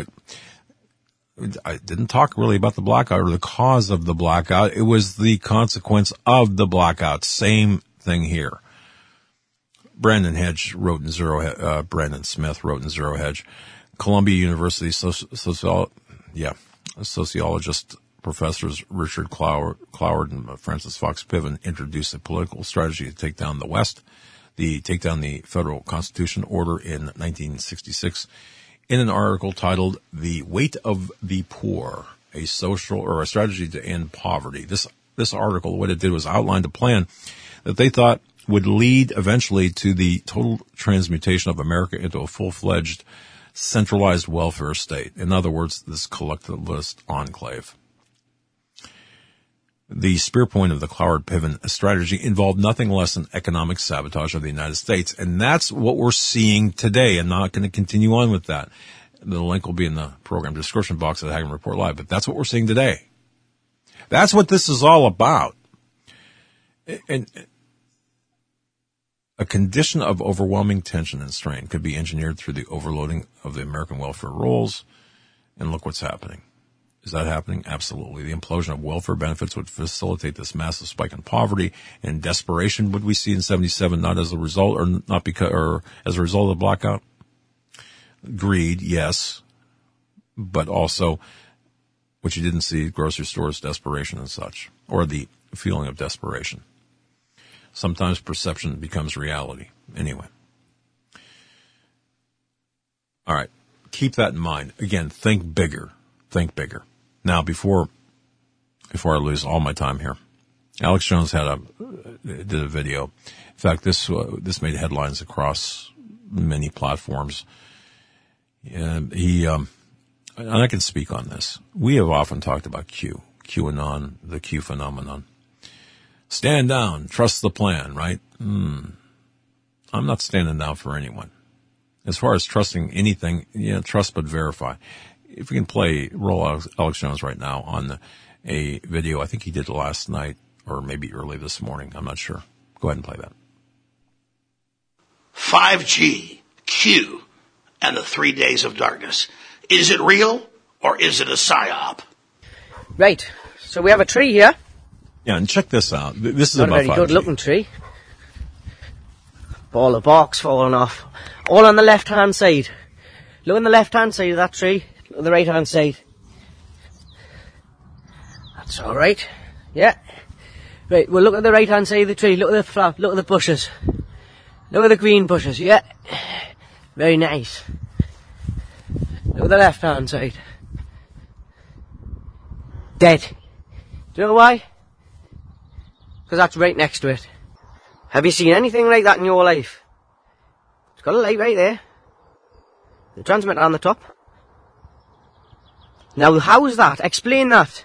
I didn't talk really about the blackout or the cause of the blackout. It was the consequence of the blackout. Same thing here. Brandon Smith wrote in Zero Hedge. Columbia University sociologist professors Richard Cloward and Francis Fox Piven introduced a political strategy to take down the West, take down the federal constitution order in 1966 in an article titled "The Weight of the Poor, a strategy to end poverty." This article, what it did was outlined a plan that they thought would lead eventually to the total transmutation of America into a full-fledged centralized welfare state. In other words, this collectivist enclave. The spear point of the Cloward-Piven strategy involved nothing less than economic sabotage of the United States. And that's what we're seeing today. I'm not going to continue on with that. The link will be in the program description box at Hagmann Report Live. But that's what we're seeing today. That's what this is all about. And a condition of overwhelming tension and strain could be engineered through the overloading of the American welfare rolls. And look what's happening. Is that happening? Absolutely. The implosion of welfare benefits would facilitate this massive spike in poverty and desperation. Would we see in 77 not as a result or as a result of the blackout? Greed, yes. But also, what you didn't see, grocery stores, desperation and such, or the feeling of desperation. Sometimes perception becomes reality. Anyway. All right. Keep that in mind. Again, think bigger. Think bigger. Now, before I lose all my time here, Alex Jones did a video. In fact, this made headlines across many platforms. And and I can speak on this. We have often talked about QAnon, the Q phenomenon. Stand down, trust the plan, right? I'm not standing down for anyone. As far as trusting anything, trust but verify. If we can roll Alex Jones right now on a video, I think he did last night or maybe early this morning. I'm not sure. Go ahead and play that. 5G, Q, and the 3 days of darkness. Is it real or is it a psyop? Right. So we have a tree here. Yeah, and check this out. This is Not about a very 5G. good looking tree. All the bark's falling off. All on the left-hand side. Look on the left-hand side of that tree. Look on the right-hand side. That's alright. Yeah. Right, well look at the right-hand side of the tree. Look at the flower. Look at the bushes. Look at the green bushes. Yeah. Very nice. Look at the left-hand side. Dead. Do you know why? Because that's right next to it. Have you seen anything like that in your life? It's got a light right there. The transmitter on the top. Now, how is that? Explain that.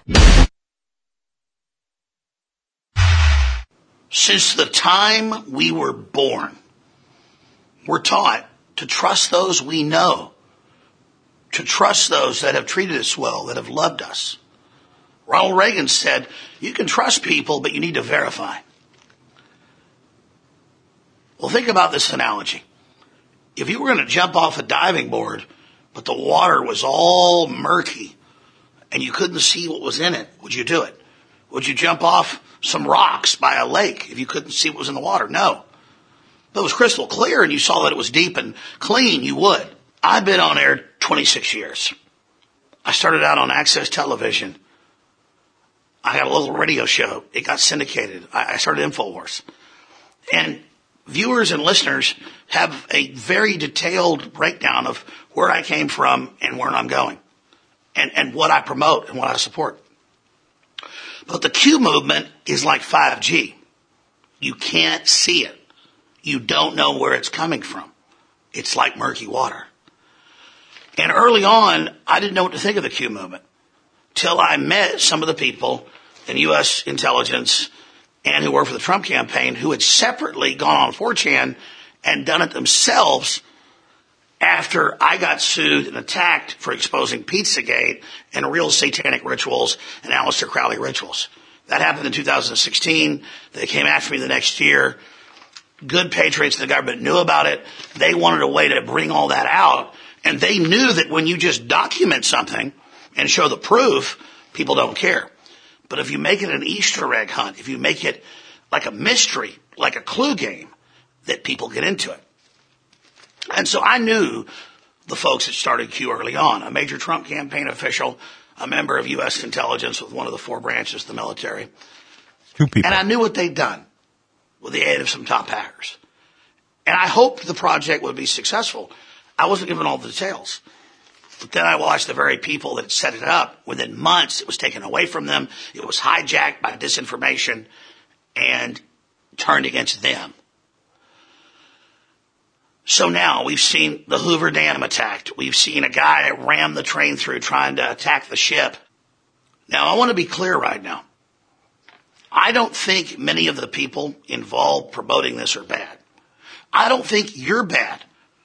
Since the time we were born, we're taught to trust those we know, to trust those that have treated us well, that have loved us. Ronald Reagan said, you can trust people, but you need to verify. Well, think about this analogy. If you were going to jump off a diving board, but the water was all murky and you couldn't see what was in it, would you do it? Would you jump off some rocks by a lake if you couldn't see what was in the water? No. If it was crystal clear and you saw that it was deep and clean, you would. I've been on air 26 years. I started out on Access Television. I had a little radio show. It got syndicated. I started InfoWars. And viewers and listeners have a very detailed breakdown of where I came from and where I'm going and what I promote and what I support. But the Q movement is like 5G. You can't see it. You don't know where it's coming from. It's like murky water. And early on, I didn't know what to think of the Q movement till I met some of the people in U.S. intelligence and who worked for the Trump campaign who had separately gone on 4chan and done it themselves after I got sued and attacked for exposing Pizzagate and real satanic rituals and Aleister Crowley rituals. That happened in 2016. They came after me the next year. Good patriots in the government knew about it. They wanted a way to bring all that out. And they knew that when you just document something and show the proof, people don't care. But if you make it an Easter egg hunt, if you make it like a mystery, like a clue game, that people get into it. And so I knew the folks that started Q early on, a major Trump campaign official, a member of U.S. intelligence with one of the 4 branches of the military. 2 people. And I knew what they'd done with the aid of some top hackers. And I hoped the project would be successful. I wasn't given all the details. But then I watched the very people that set it up. Within months, it was taken away from them. It was hijacked by disinformation and turned against them. So now we've seen the Hoover Dam attacked. We've seen a guy ram the train through trying to attack the ship. Now, I want to be clear right now. I don't think many of the people involved promoting this are bad. I don't think you're bad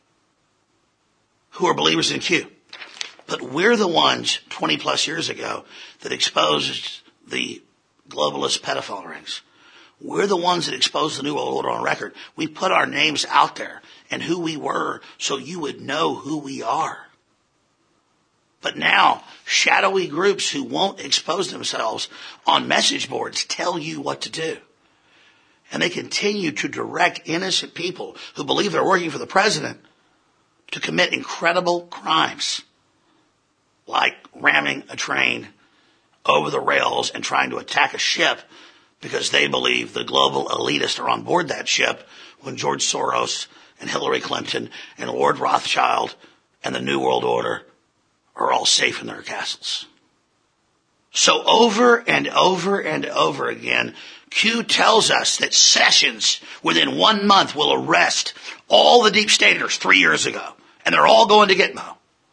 who are believers in Q. But we're the ones 20 plus years ago that exposed the globalist pedophile rings. We're the ones that exposed the New World Order on record. We put our names out there and who we were so you would know who we are. But now, shadowy groups who won't expose themselves on message boards tell you what to do. And they continue to direct innocent people who believe they're working for the president to commit incredible crimes, like ramming a train over the rails and trying to attack a ship because they believe the global elitists are on board that ship when George Soros and Hillary Clinton and Lord Rothschild and the New World Order are all safe in their castles. So over and over and over again, Q tells us that Sessions within 1 month will arrest all the deep staters 3 years ago, and they're all going to Gitmo.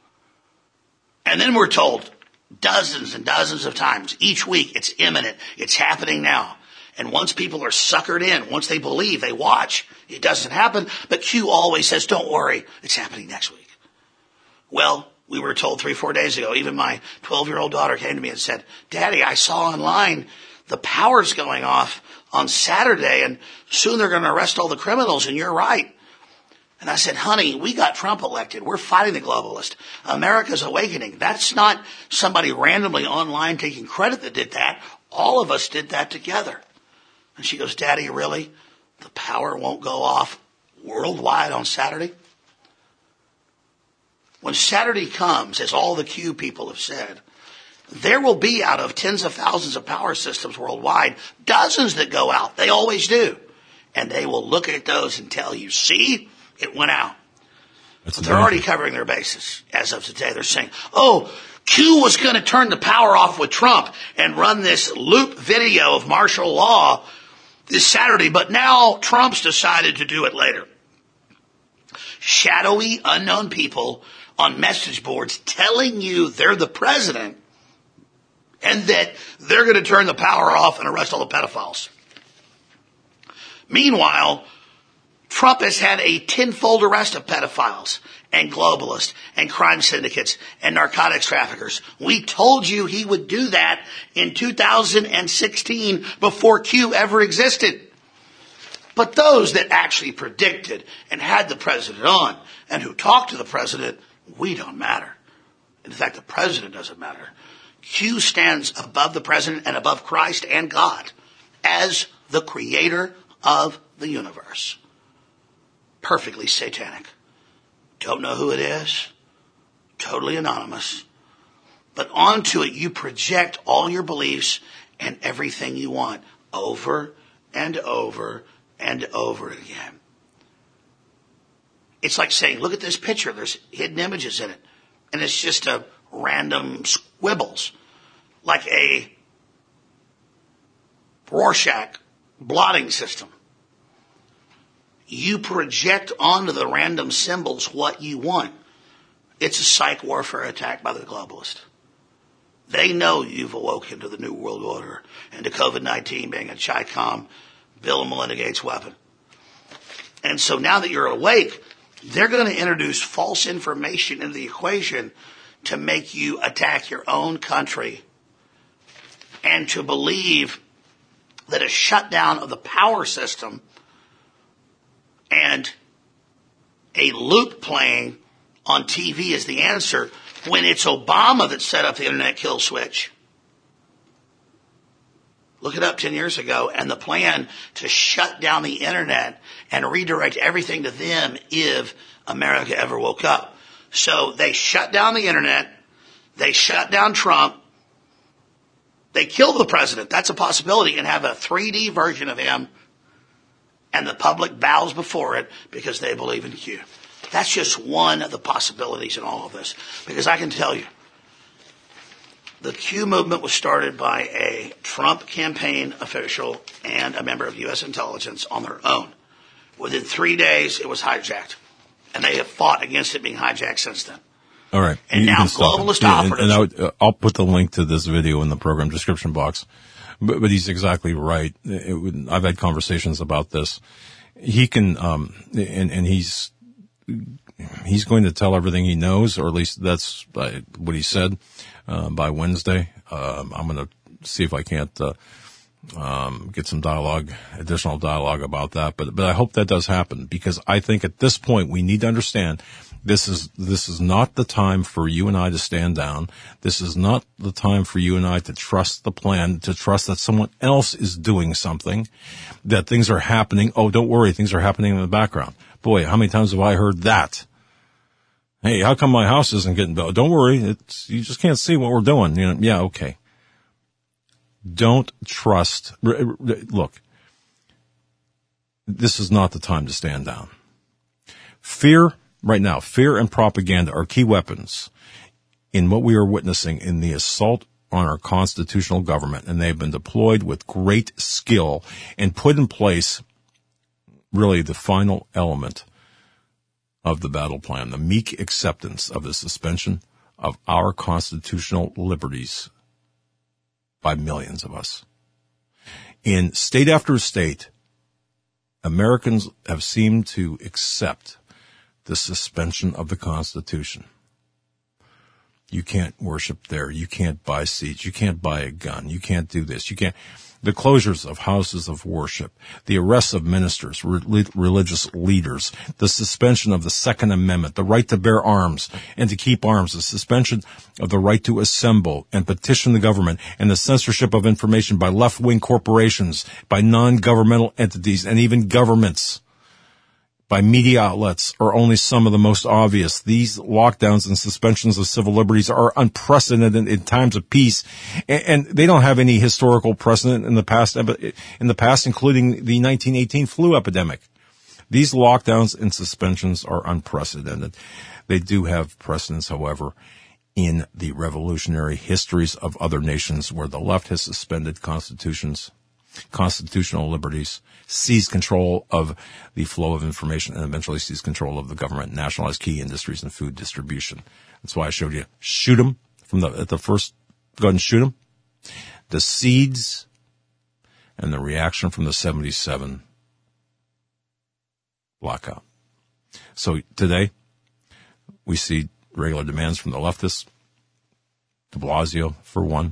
And then we're told dozens and dozens of times each week, it's imminent, it's happening now. And once people are suckered in, once they believe, they watch, it doesn't happen. But Q always says, don't worry, it's happening next week. Well, we were told 3-4 days ago, even my 12-year-old daughter came to me and said, Daddy, I saw online the power's going off on Saturday and soon they're going to arrest all the criminals and you're right. And I said, honey, we got Trump elected. We're fighting the globalist. America's awakening. That's not somebody randomly online taking credit that did that. All of us did that together. And she goes, Daddy, really? The power won't go off worldwide on Saturday? When Saturday comes, as all the Q people have said, there will be, out of tens of thousands of power systems worldwide, dozens that go out. They always do. And they will look at those and tell you, see, it went out. But they're already covering their bases as of today. They're saying, oh, Q was going to turn the power off with Trump and run this loop video of martial law this Saturday, but now Trump's decided to do it later. Shadowy, unknown people on message boards telling you they're the president and that they're going to turn the power off and arrest all the pedophiles. Meanwhile, Trump has had a tenfold arrest of pedophiles and globalists and crime syndicates and narcotics traffickers. We told you he would do that in 2016 before Q ever existed. But those that actually predicted and had the president on and who talked to the president, we don't matter. In fact, the president doesn't matter. Q stands above the president and above Christ and God as the creator of the universe. Perfectly satanic. Don't know who it is. Totally anonymous. But onto it you project all your beliefs and everything you want over and over and over again. It's like saying, look at this picture. There's hidden images in it. And it's just a random squibbles. Like a Rorschach blotting system. You project onto the random symbols what you want. It's a psych warfare attack by the globalist. They know you've awoken to the New World Order and to COVID-19 being a Chi-Com, Bill and Melinda Gates weapon. And so now that you're awake, they're going to introduce false information into the equation to make you attack your own country and to believe that a shutdown of the power system and a loop playing on TV is the answer when it's Obama that set up the internet kill switch. Look it up 10 years ago, and the plan to shut down the internet and redirect everything to them if America ever woke up. So they shut down the internet, they shut down Trump, they killed the president. That's a possibility, and have a 3D version of him, and the public bows before it because they believe in Q. That's just one of the possibilities in all of this. Because I can tell you, the Q movement was started by a Trump campaign official and a member of U.S. intelligence on their own. Within 3 days, it was hijacked. And they have fought against it being hijacked since then. All right. And now globalist operatives. And I'll put the link to this video in the program description box. But he's exactly right. I've had conversations about this. He can, and he's going to tell everything he knows, or at least that's what he said, by Wednesday. I'm going to see if I can't, get some additional dialogue about that. But I hope that does happen, because I think at this point we need to understand this is not the time for you and I to stand down. This is not the time for you and I to trust the plan, to trust that someone else is doing something, that things are happening. Oh, don't worry, things are happening in the background. Boy, how many times have I heard that? Hey, how come my house isn't getting built? Don't worry, you just can't see what we're doing. You know, yeah, okay. Don't trust. Look, this is not the time to stand down. Fear, right now, fear and propaganda are key weapons in what we are witnessing in the assault on our constitutional government, and they've been deployed with great skill and put in place really the final element of the battle plan, the meek acceptance of the suspension of our constitutional liberties by millions of us. In state after state, Americans have seemed to accept the suspension of the Constitution. You can't worship there. You can't buy seats. You can't buy a gun. You can't do this. You can't. The closures of houses of worship, the arrests of ministers, religious leaders, the suspension of the Second Amendment, the right to bear arms and to keep arms, the suspension of the right to assemble and petition the government, and the censorship of information by left-wing corporations, by non-governmental entities, and even governments, by media outlets are only some of the most obvious. These lockdowns and suspensions of civil liberties are unprecedented in times of peace, and they don't have any historical precedent in the past, including the 1918 flu epidemic. These lockdowns and suspensions are unprecedented. They do have precedents, however, in the revolutionary histories of other nations where the left has suspended constitutional liberties, seized control of the flow of information, and eventually seized control of the government, nationalized key industries and food distribution. That's why I showed you, shoot them at the first, go ahead and shoot them. The seeds and the reaction from the 77 blackout. So today, we see regular demands from the leftists, de Blasio, for one.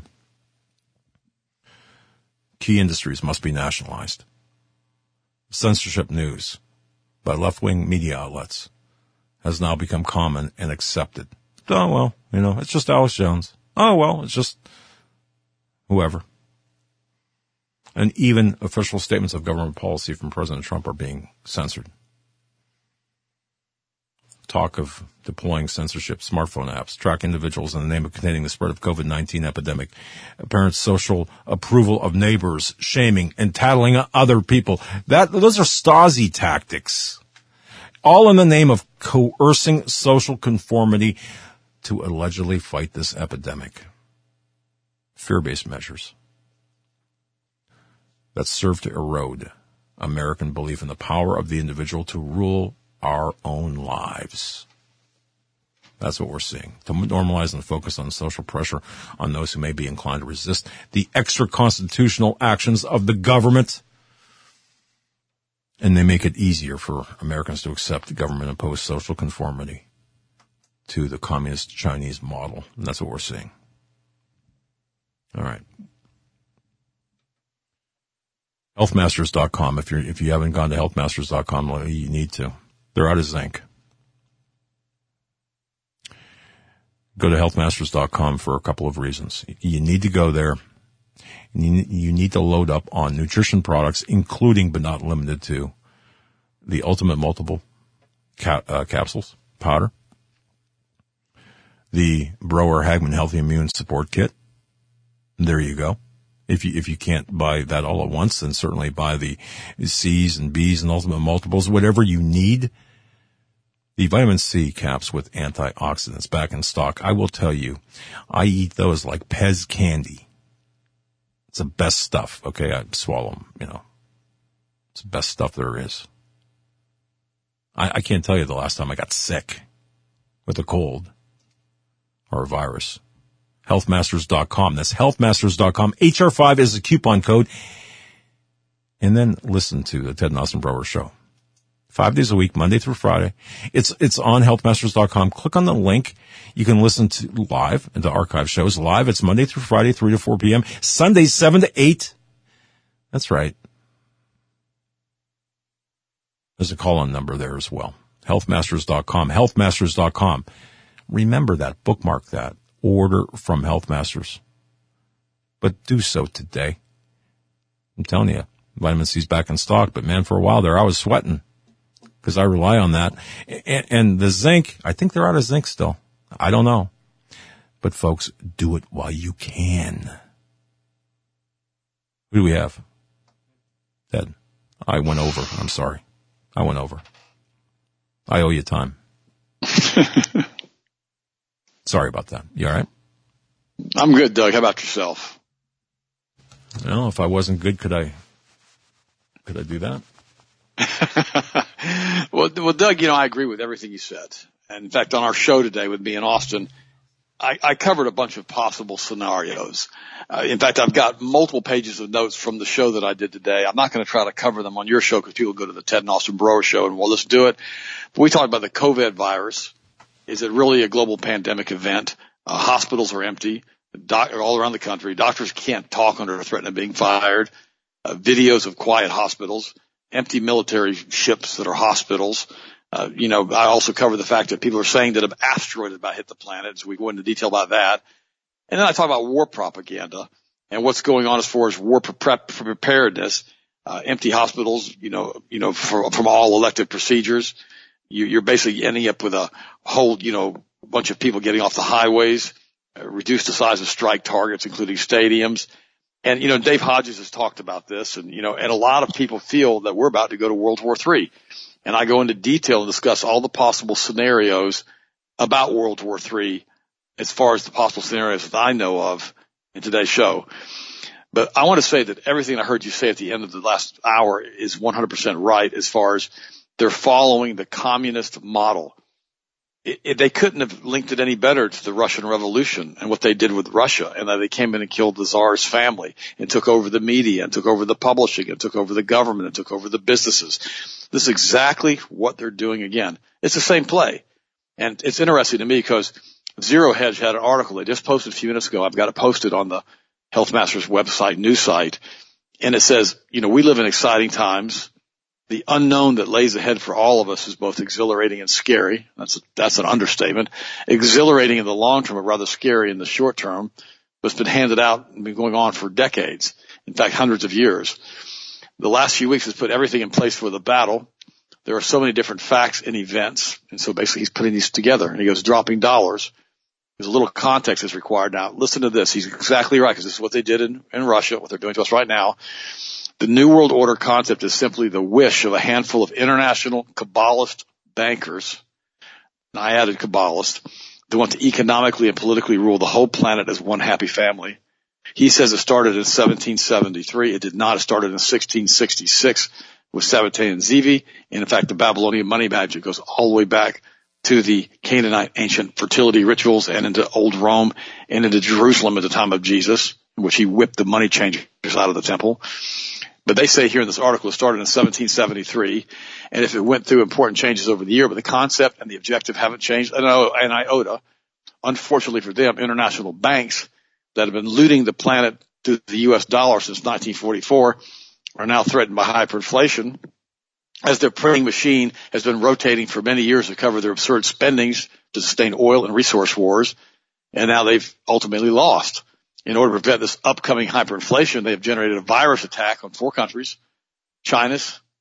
Key industries must be nationalized. Censorship news by left-wing media outlets has now become common and accepted. Oh, well, it's just Alex Jones. Oh, well, it's just whoever. And even official statements of government policy from President Trump are being censored. Talk of deploying censorship, smartphone apps, track individuals in the name of containing the spread of COVID-19 epidemic, apparent social approval of neighbors, shaming and tattling other people. Those are Stasi tactics, all in the name of coercing social conformity to allegedly fight this epidemic. Fear-based measures that serve to erode American belief in the power of the individual to rule our own lives. That's what we're seeing. To normalize and focus on social pressure on those who may be inclined to resist the extra-constitutional actions of the government. And they make it easier for Americans to accept government-imposed social conformity to the communist Chinese model. And that's what we're seeing. All right. Healthmasters.com. If you haven't gone to healthmasters.com, you need to. They're out of zinc. Go to healthmasters.com for a couple of reasons. You need to go there. You need to load up on nutrition products, including but not limited to the Ultimate Multiple capsules, powder, the Broer Hagman Healthy Immune Support Kit. There you go. If you can't buy that all at once, then certainly buy the C's and B's and Ultimate Multiples, whatever you need. The vitamin C caps with antioxidants back in stock. I will tell you, I eat those like Pez candy. It's the best stuff. Okay, I swallow them, It's the best stuff there is. I can't tell you the last time I got sick with a cold or a virus. Healthmasters.com. That's healthmasters.com. HR5 is the coupon code. And then listen to the Ted and Austin Broer Show. 5 days a week, Monday through Friday. It's on healthmasters.com. Click on the link. You can listen to live, and the archive shows live. It's Monday through Friday, 3 to 4 p.m. Sundays, 7 to 8. That's right. There's a call-in number there as well. Healthmasters.com. Healthmasters.com. Remember that. Bookmark that. Order from Healthmasters. But do so today. I'm telling you, vitamin C's back in stock, but man, for a while there, I was sweating because I rely on that. And the zinc, I think they're out of zinc still. I don't know. But folks, do it while you can. Who do we have? Ted. I went over. I'm sorry. I went over. I owe you time. Sorry about that. You all right? I'm good, Doug. How about yourself? Well, if I wasn't good, could I do that? Well, Doug, I agree with everything you said. And in fact, on our show today with me in Austin, I covered a bunch of possible scenarios. In fact, I've got multiple pages of notes from the show that I did today. I'm not going to try to cover them on your show because people go to the Ted and Austin Broer Show and, well, let's do it. But we talked about the COVID virus. Is it really a global pandemic event? Hospitals are empty all around the country. Doctors can't talk under threat of being fired. Videos of quiet hospitals, empty military ships that are hospitals. I also cover the fact that people are saying that an asteroid is about to hit the planet, so we go into detail about that. And then I talk about war propaganda and what's going on as far as war preparedness. empty hospitals, from all elective procedures. You're basically ending up with a whole, bunch of people getting off the highways, reduce the size of strike targets, including stadiums. And, Dave Hodges has talked about this, and a lot of people feel that we're about to go to World War III. And I go into detail and discuss all the possible scenarios about World War III as far as the possible scenarios that I know of in today's show. But I want to say that everything I heard you say at the end of the last hour is 100% right as far as they're following the communist model. They couldn't have linked it any better to the Russian Revolution and what they did with Russia, and that they came in and killed the Tsar's family and took over the media and took over the publishing and took over the government and took over the businesses. This is exactly what they're doing again. It's the same play. And it's interesting to me because Zero Hedge had an article they just posted a few minutes ago. I've got it posted on the Health Masters website, news site. And it says, we live in exciting times. The unknown that lays ahead for all of us is both exhilarating and scary. That's an understatement. Exhilarating in the long term, but rather scary in the short term. But it's been handed out and been going on for decades. In fact, hundreds of years. The last few weeks has put everything in place for the battle. There are so many different facts and events. And so basically he's putting these together, and he goes dropping dollars. There's a little context is required. Now, listen to this. He's exactly right, because this is what they did in Russia, what they're doing to us right now. The New World Order concept is simply the wish of a handful of international Kabbalist bankers, and I added Kabbalist, that want to economically and politically rule the whole planet as one happy family. He says it started in 1773. It did not. It started in 1666 with Sabbatai and Zevi. And in fact, the Babylonian money magic goes all the way back to the Canaanite ancient fertility rituals and into old Rome and into Jerusalem at the time of Jesus, in which he whipped the money changers out of the temple. But they say here in this article it started in 1773, and if it went through important changes over the year, but the concept and the objective haven't changed an iota. Unfortunately for them, international banks that have been looting the planet to the U.S. dollar since 1944 are now threatened by hyperinflation, as their printing machine has been rotating for many years to cover their absurd spendings to sustain oil and resource wars, and now they've ultimately lost. In order to prevent this upcoming hyperinflation, they have generated a virus attack on 4 countries, China,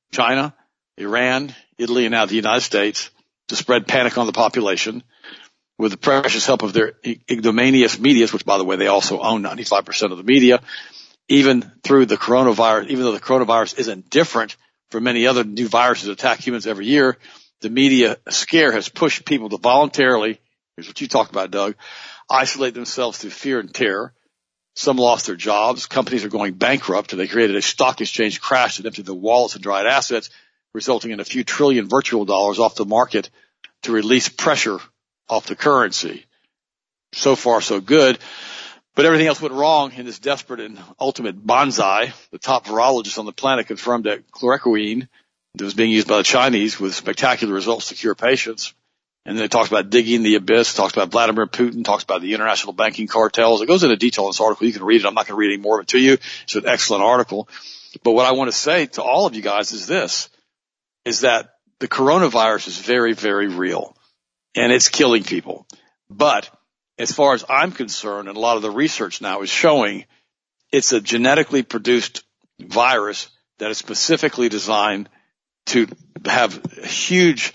Iran, Italy, and now the United States, to spread panic on the population. With the precious help of their ignominious medias, which, by the way, they also own 95% of the media, even though the coronavirus isn't different from many other new viruses that attack humans every year, the media scare has pushed people to voluntarily, here's what you talked about, Doug, isolate themselves through fear and terror. Some lost their jobs. Companies are going bankrupt, and they created a stock exchange crash that emptied the wallets and dried assets, resulting in a few trillion virtual dollars off the market to release pressure off the currency. So far, so good. But everything else went wrong in this desperate and ultimate bonsai. The top virologist on the planet confirmed that chloroquine that was being used by the Chinese with spectacular results to cure patients. And then it talks about digging the abyss, talks about Vladimir Putin, talks about the international banking cartels. It goes into detail in this article. You can read it. I'm not going to read any more of it to you. It's an excellent article. But what I want to say to all of you guys is this, is that the coronavirus is very, very real, and it's killing people. But as far as I'm concerned, and a lot of the research now is showing, it's a genetically produced virus that is specifically designed to have a huge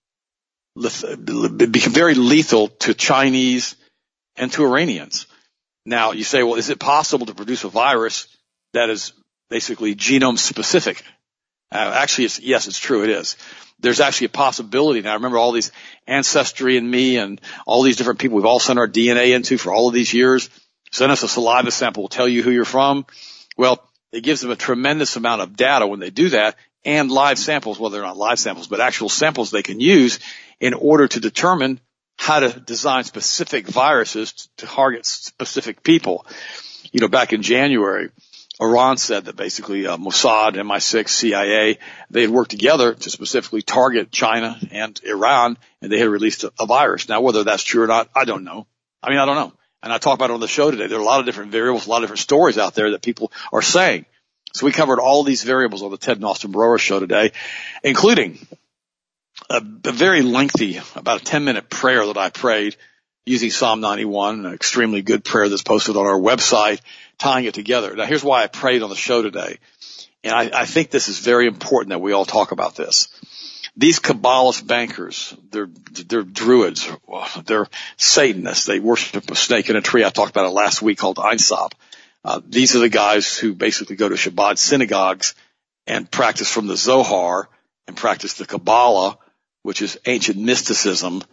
become very lethal to Chinese and to Iranians. Now, you say, well, is it possible to produce a virus that is basically genome specific? Actually, yes, it's true. It is. There's actually a possibility. Now, I remember all these Ancestry and me and all these different people we've all sent our DNA into for all of these years. Send us a saliva sample. We'll tell you who you're from. Well, it gives them a tremendous amount of data when they do that, and live samples, well, they're not live samples, but actual samples they can use in order to determine how to design specific viruses to target specific people. Back in January, Iran said that basically Mossad, MI6, CIA, they had worked together to specifically target China and Iran, and they had released a virus. Now, whether that's true or not, I don't know. I don't know. And I talk about it on the show today. There are a lot of different variables, a lot of different stories out there that people are saying. So we covered all these variables on the Ted and Austin Barroa show today, including a very lengthy, about a 10-minute prayer that I prayed using Psalm 91, an extremely good prayer that's posted on our website, tying it together. Now, here's why I prayed on the show today. And I think this is very important that we all talk about this. These Kabbalist bankers, they're druids, they're Satanists. They worship a snake in a tree. I talked about it last week called Ein Sop. These are the guys who basically go to Shabbat synagogues and practice from the Zohar and practice the Kabbalah, which is ancient mysticism,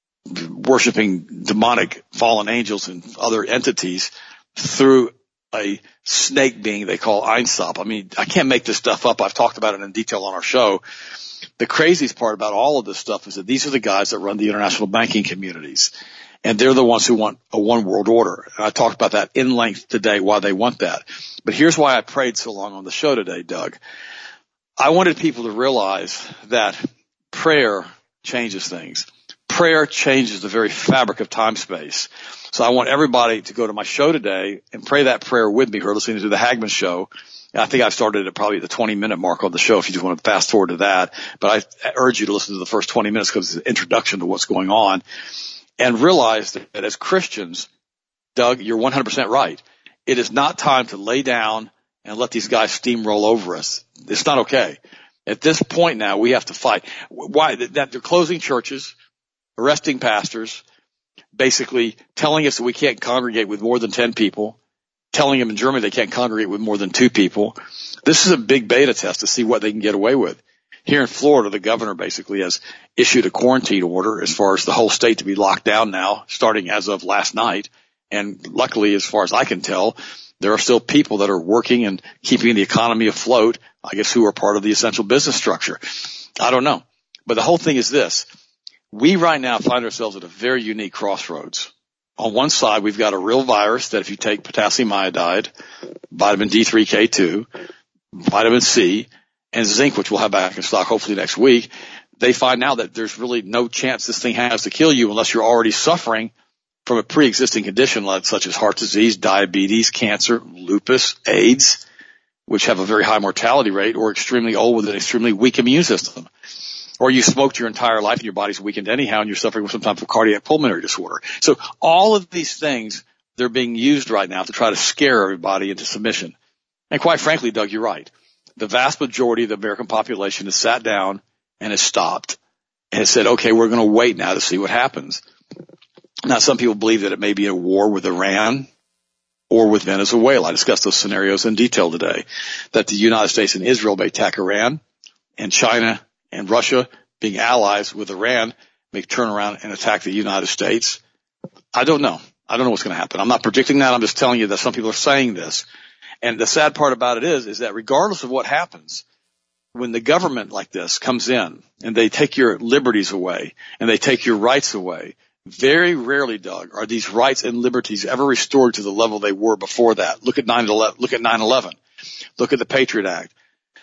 worshiping demonic fallen angels and other entities through a snake being they call Ein Sop. I mean, I can't make this stuff up. I've talked about it in detail on our show. The craziest part about all of this stuff is that these are the guys that run the international banking communities, and they're the ones who want a one world order. And I talked about that in length today, why they want that. But here's why I prayed so long on the show today, Doug. I wanted people to realize that prayer changes things. Prayer changes the very fabric of time-space. So I want everybody to go to my show today and pray that prayer with me who are listening to the Hagmann Show. I think I've started at probably the 20-minute mark on the show if you just want to fast forward to that. But I urge you to listen to the first 20 minutes because it's an introduction to what's going on. And realize that as Christians, Doug, you're 100% right. It is not time to lay down and let these guys steamroll over us. It's not okay. At this point now, we have to fight. Why? That they're closing churches, arresting pastors, basically telling us that we can't congregate with more than 10 people, telling them in Germany they can't congregate with more than 2 people. This is a big beta test to see what they can get away with. Here in Florida, the governor basically has issued a quarantine order as far as the whole state to be locked down now, starting as of last night. And luckily, as far as I can tell, there are still people that are working and keeping the economy afloat, I guess, who are part of the essential business structure. I don't know. But the whole thing is this. We right now find ourselves at a very unique crossroads. On one side, we've got a real virus that if you take potassium iodide, vitamin D3K2, vitamin C, and zinc, which we'll have back in stock hopefully next week, they find now that there's really no chance this thing has to kill you unless you're already suffering from a pre-existing condition such as heart disease, diabetes, cancer, lupus, AIDS, which have a very high mortality rate, or extremely old with an extremely weak immune system. Or you smoked your entire life and your body's weakened anyhow and you're suffering with some type of cardiac pulmonary disorder. So all of these things, they're being used right now to try to scare everybody into submission. And quite frankly, Doug, you're right. The vast majority of the American population has sat down and has stopped and has said, okay, we're going to wait now to see what happens. Now, some people believe that it may be a war with Iran or with Venezuela. I discussed those scenarios in detail today, that the United States and Israel may attack Iran, and China and Russia, being allies with Iran, may turn around and attack the United States. I don't know. I don't know what's going to happen. I'm not predicting that. I'm just telling you that some people are saying this. And the sad part about it is that regardless of what happens, when the government like this comes in and they take your liberties away and they take your rights away, very rarely, Doug, are these rights and liberties ever restored to the level they were before that. Look at 9/11. Look at the Patriot Act.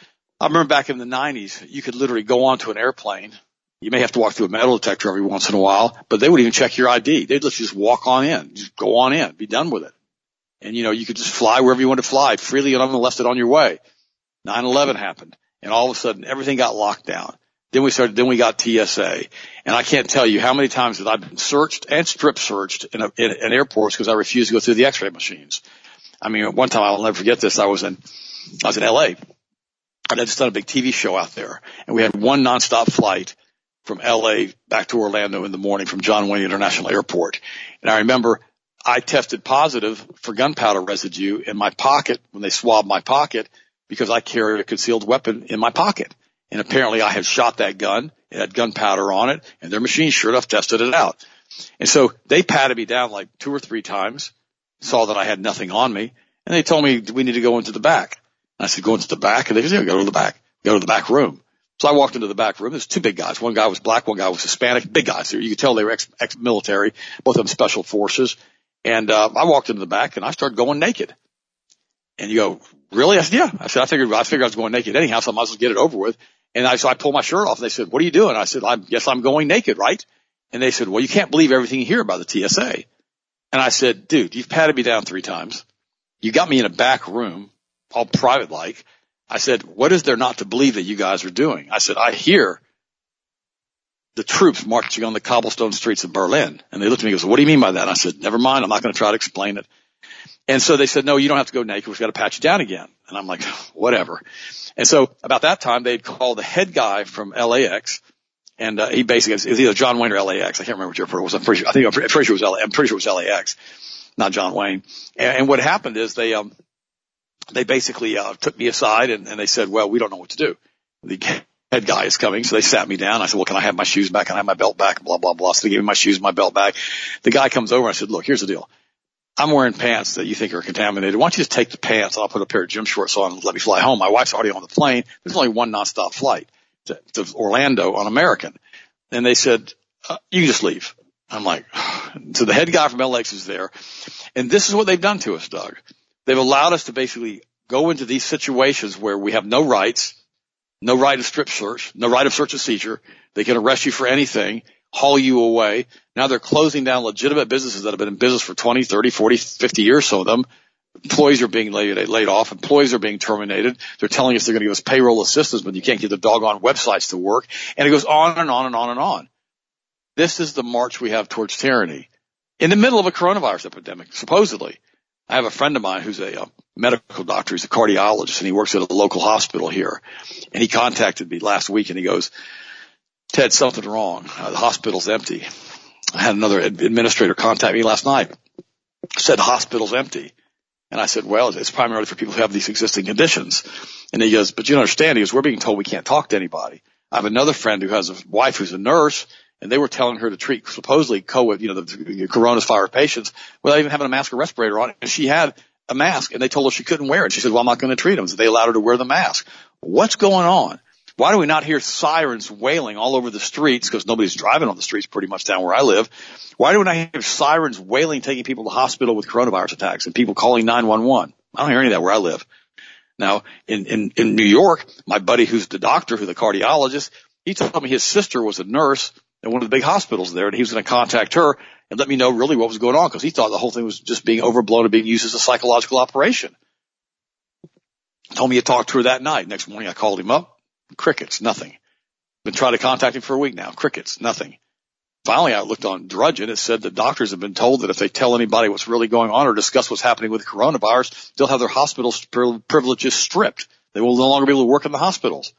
I remember back in the 90s, you could literally go onto an airplane. You may have to walk through a metal detector every once in a while, but they wouldn't even check your ID. They'd let you just walk on in, just go on in, be done with it. And, you could just fly wherever you want to fly freely and unmolested on your way. 9/11 happened, and all of a sudden everything got locked down. Then we got TSA. And I can't tell you how many times that I've been searched and strip searched in airports because I refused to go through the x-ray machines. I mean, one time I'll never forget this. I was in LA. I had just done a big TV show out there, and we had one nonstop flight from LA back to Orlando in the morning from John Wayne International Airport. And I remember I tested positive for gunpowder residue in my pocket when they swabbed my pocket because I carried a concealed weapon in my pocket. And apparently I had shot that gun. It had gunpowder on it, and their machine sure enough tested it out. And so they patted me down like 2 or 3 times, saw that I had nothing on me, and they told me we need to go into the back. And I said, go into the back? And they said, yeah, go to the back. Go to the back room. So I walked into the back room. There's 2 big guys. One guy was black, one guy was Hispanic. Big guys. You could tell they were ex-military, both of them special forces. And I walked into the back, and I started going naked. And you go, really? I said, yeah. I figured I was going naked anyhow, so I might as well get it over with. And so I pulled my shirt off, and they said, what are you doing? I said, I'm going naked, right? And they said, well, you can't believe everything you hear about the TSA. And I said, dude, you've patted me down 3 times. You got me in a back room, all private-like. I said, what is there not to believe that you guys are doing? I said, I hear the troops marching on the cobblestone streets of Berlin. And they looked at me and goes, what do you mean by that? And I said, never mind. I'm not going to try to explain it. And so they said, no, you don't have to go naked. We've got to pat you down again. And I'm like, whatever. And so about that time, they'd called the head guy from LAX. And he basically, it was either John Wayne or LAX. I can't remember which airport it was. I'm pretty sure it was LAX, not John Wayne. And what happened is they basically took me aside and they said, well, we don't know what to do. The head guy is coming. So they sat me down. I said, well, can I have my shoes back? Can I have my belt back? Blah, blah, blah. So they gave me my shoes and my belt back. The guy comes over and I said, look, here's the deal. I'm wearing pants that you think are contaminated. Why don't you just take the pants and I'll put a pair of gym shorts on and let me fly home. My wife's already on the plane. There's only one nonstop flight to Orlando on American. And they said, you can just leave. I'm like, so the head guy from LX is there. And this is what they've done to us, Doug. They've allowed us to basically go into these situations where we have no rights, no right of strip search, no right of search and seizure. They can arrest you for anything, haul you away. Now they're closing down legitimate businesses that have been in business for 20, 30, 40, 50 years, some of them. Employees are being laid off. Employees are being terminated. They're telling us they're going to give us payroll assistance, but you can't get the doggone websites to work. And it goes on and on and on and on. This is the march we have towards tyranny in the middle of a coronavirus epidemic, supposedly. I have a friend of mine who's a medical doctor. He's a cardiologist, and he works at a local hospital here. And he contacted me last week, and he goes, Ted, something's wrong. The hospital's empty. I had another administrator contact me last night. Said the hospital's empty. And I said, well, it's primarily for people who have these existing conditions. And he goes, but you don't understand. He goes, we're being told we can't talk to anybody. I have another friend who has a wife who's a nurse, and they were telling her to treat supposedly COVID, the coronavirus patients without even having a mask or respirator on. And she had a mask, and they told her she couldn't wear it. She said, well, I'm not going to treat them. So they allowed her to wear the mask. What's going on? Why do we not hear sirens wailing all over the streets? Because nobody's driving on the streets pretty much down where I live. Why do we not hear sirens wailing, taking people to the hospital with coronavirus attacks and people calling 911? I don't hear any of that where I live. Now, in New York, my buddy who's the doctor, who's the cardiologist, he told me his sister was a nurse at one of the big hospitals there, and he was going to contact her and let me know really what was going on because he thought the whole thing was just being overblown and being used as a psychological operation. Told me he talked to her that night. Next morning, I called him up. Crickets, nothing. Been trying to contact him for a week now. Crickets, nothing. Finally, I looked on Drudge, and it said that doctors have been told that if they tell anybody what's really going on or discuss what's happening with coronavirus, they'll have their hospital privileges stripped. They will no longer be able to work in the hospitals.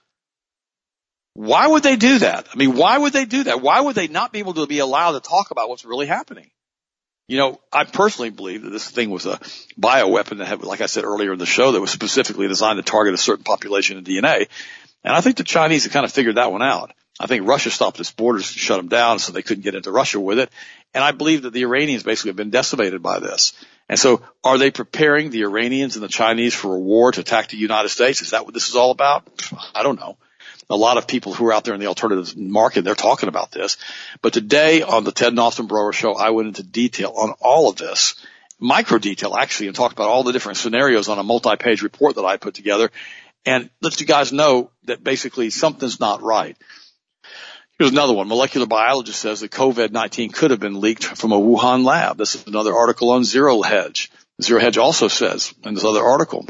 Why would they do that? I mean, why would they do that? Why would they not be able to be allowed to talk about what's really happening? You know, I personally believe that this thing was a bioweapon that had, like I said earlier in the show, that was specifically designed to target a certain population of DNA. And I think the Chinese have kind of figured that one out. I think Russia stopped its borders, shut them down, so they couldn't get into Russia with it. And I believe that the Iranians basically have been decimated by this. And so are they preparing the Iranians and the Chinese for a war to attack the United States? Is that what this is all about? I don't know. A lot of people who are out there in the alternative market, they're talking about this. But today on the Ted and Austin Broer Show, I went into detail on all of this, micro detail actually, and talked about all the different scenarios on a multi-page report that I put together. And let you guys know that basically something's not right. Here's another one. Molecular biologist says that COVID-19 could have been leaked from a Wuhan lab. This is another article on Zero Hedge. Zero Hedge also says in this other article,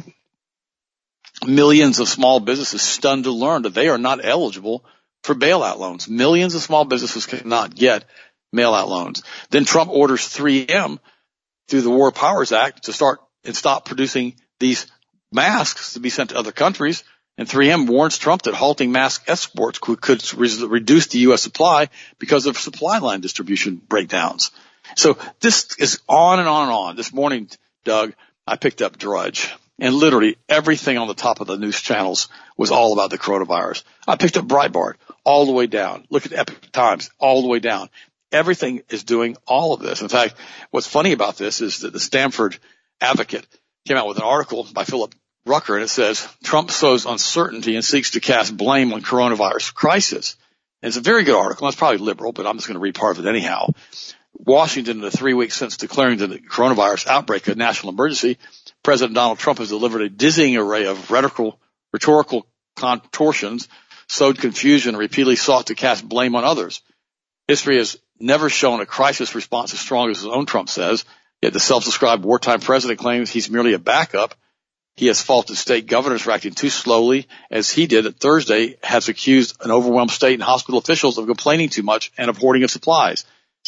millions of small businesses stunned to learn that they are not eligible for bailout loans. Millions of small businesses cannot get bailout loans. Then Trump orders 3M through the War Powers Act to start and stop producing these masks to be sent to other countries. And 3M warns Trump that halting mask exports could reduce the U.S. supply because of supply line distribution breakdowns. So this is on and on and on. This morning, Doug, I picked up Drudge, and literally everything on the top of the news channels was all about the coronavirus. I picked up Breitbart all the way down. Look at Epoch Times all the way down. Everything is doing all of this. In fact, what's funny about this is that the Stanford Advocate came out with an article by Philip Rucker, and it says, Trump sows uncertainty and seeks to cast blame on coronavirus crisis. And it's a very good article. It's probably liberal, but I'm just going to read part of it anyhow. Washington, in the 3 weeks since declaring the coronavirus outbreak a national emergency, President Donald Trump has delivered a dizzying array of rhetorical contortions, sowed confusion, and repeatedly sought to cast blame on others. History has never shown a crisis response as strong as his own, Trump says, yet the self-described wartime president claims he's merely a backup. He has faulted state governors for acting too slowly, as he did at Thursday, has accused an overwhelmed state and hospital officials of complaining too much and of hoarding of supplies.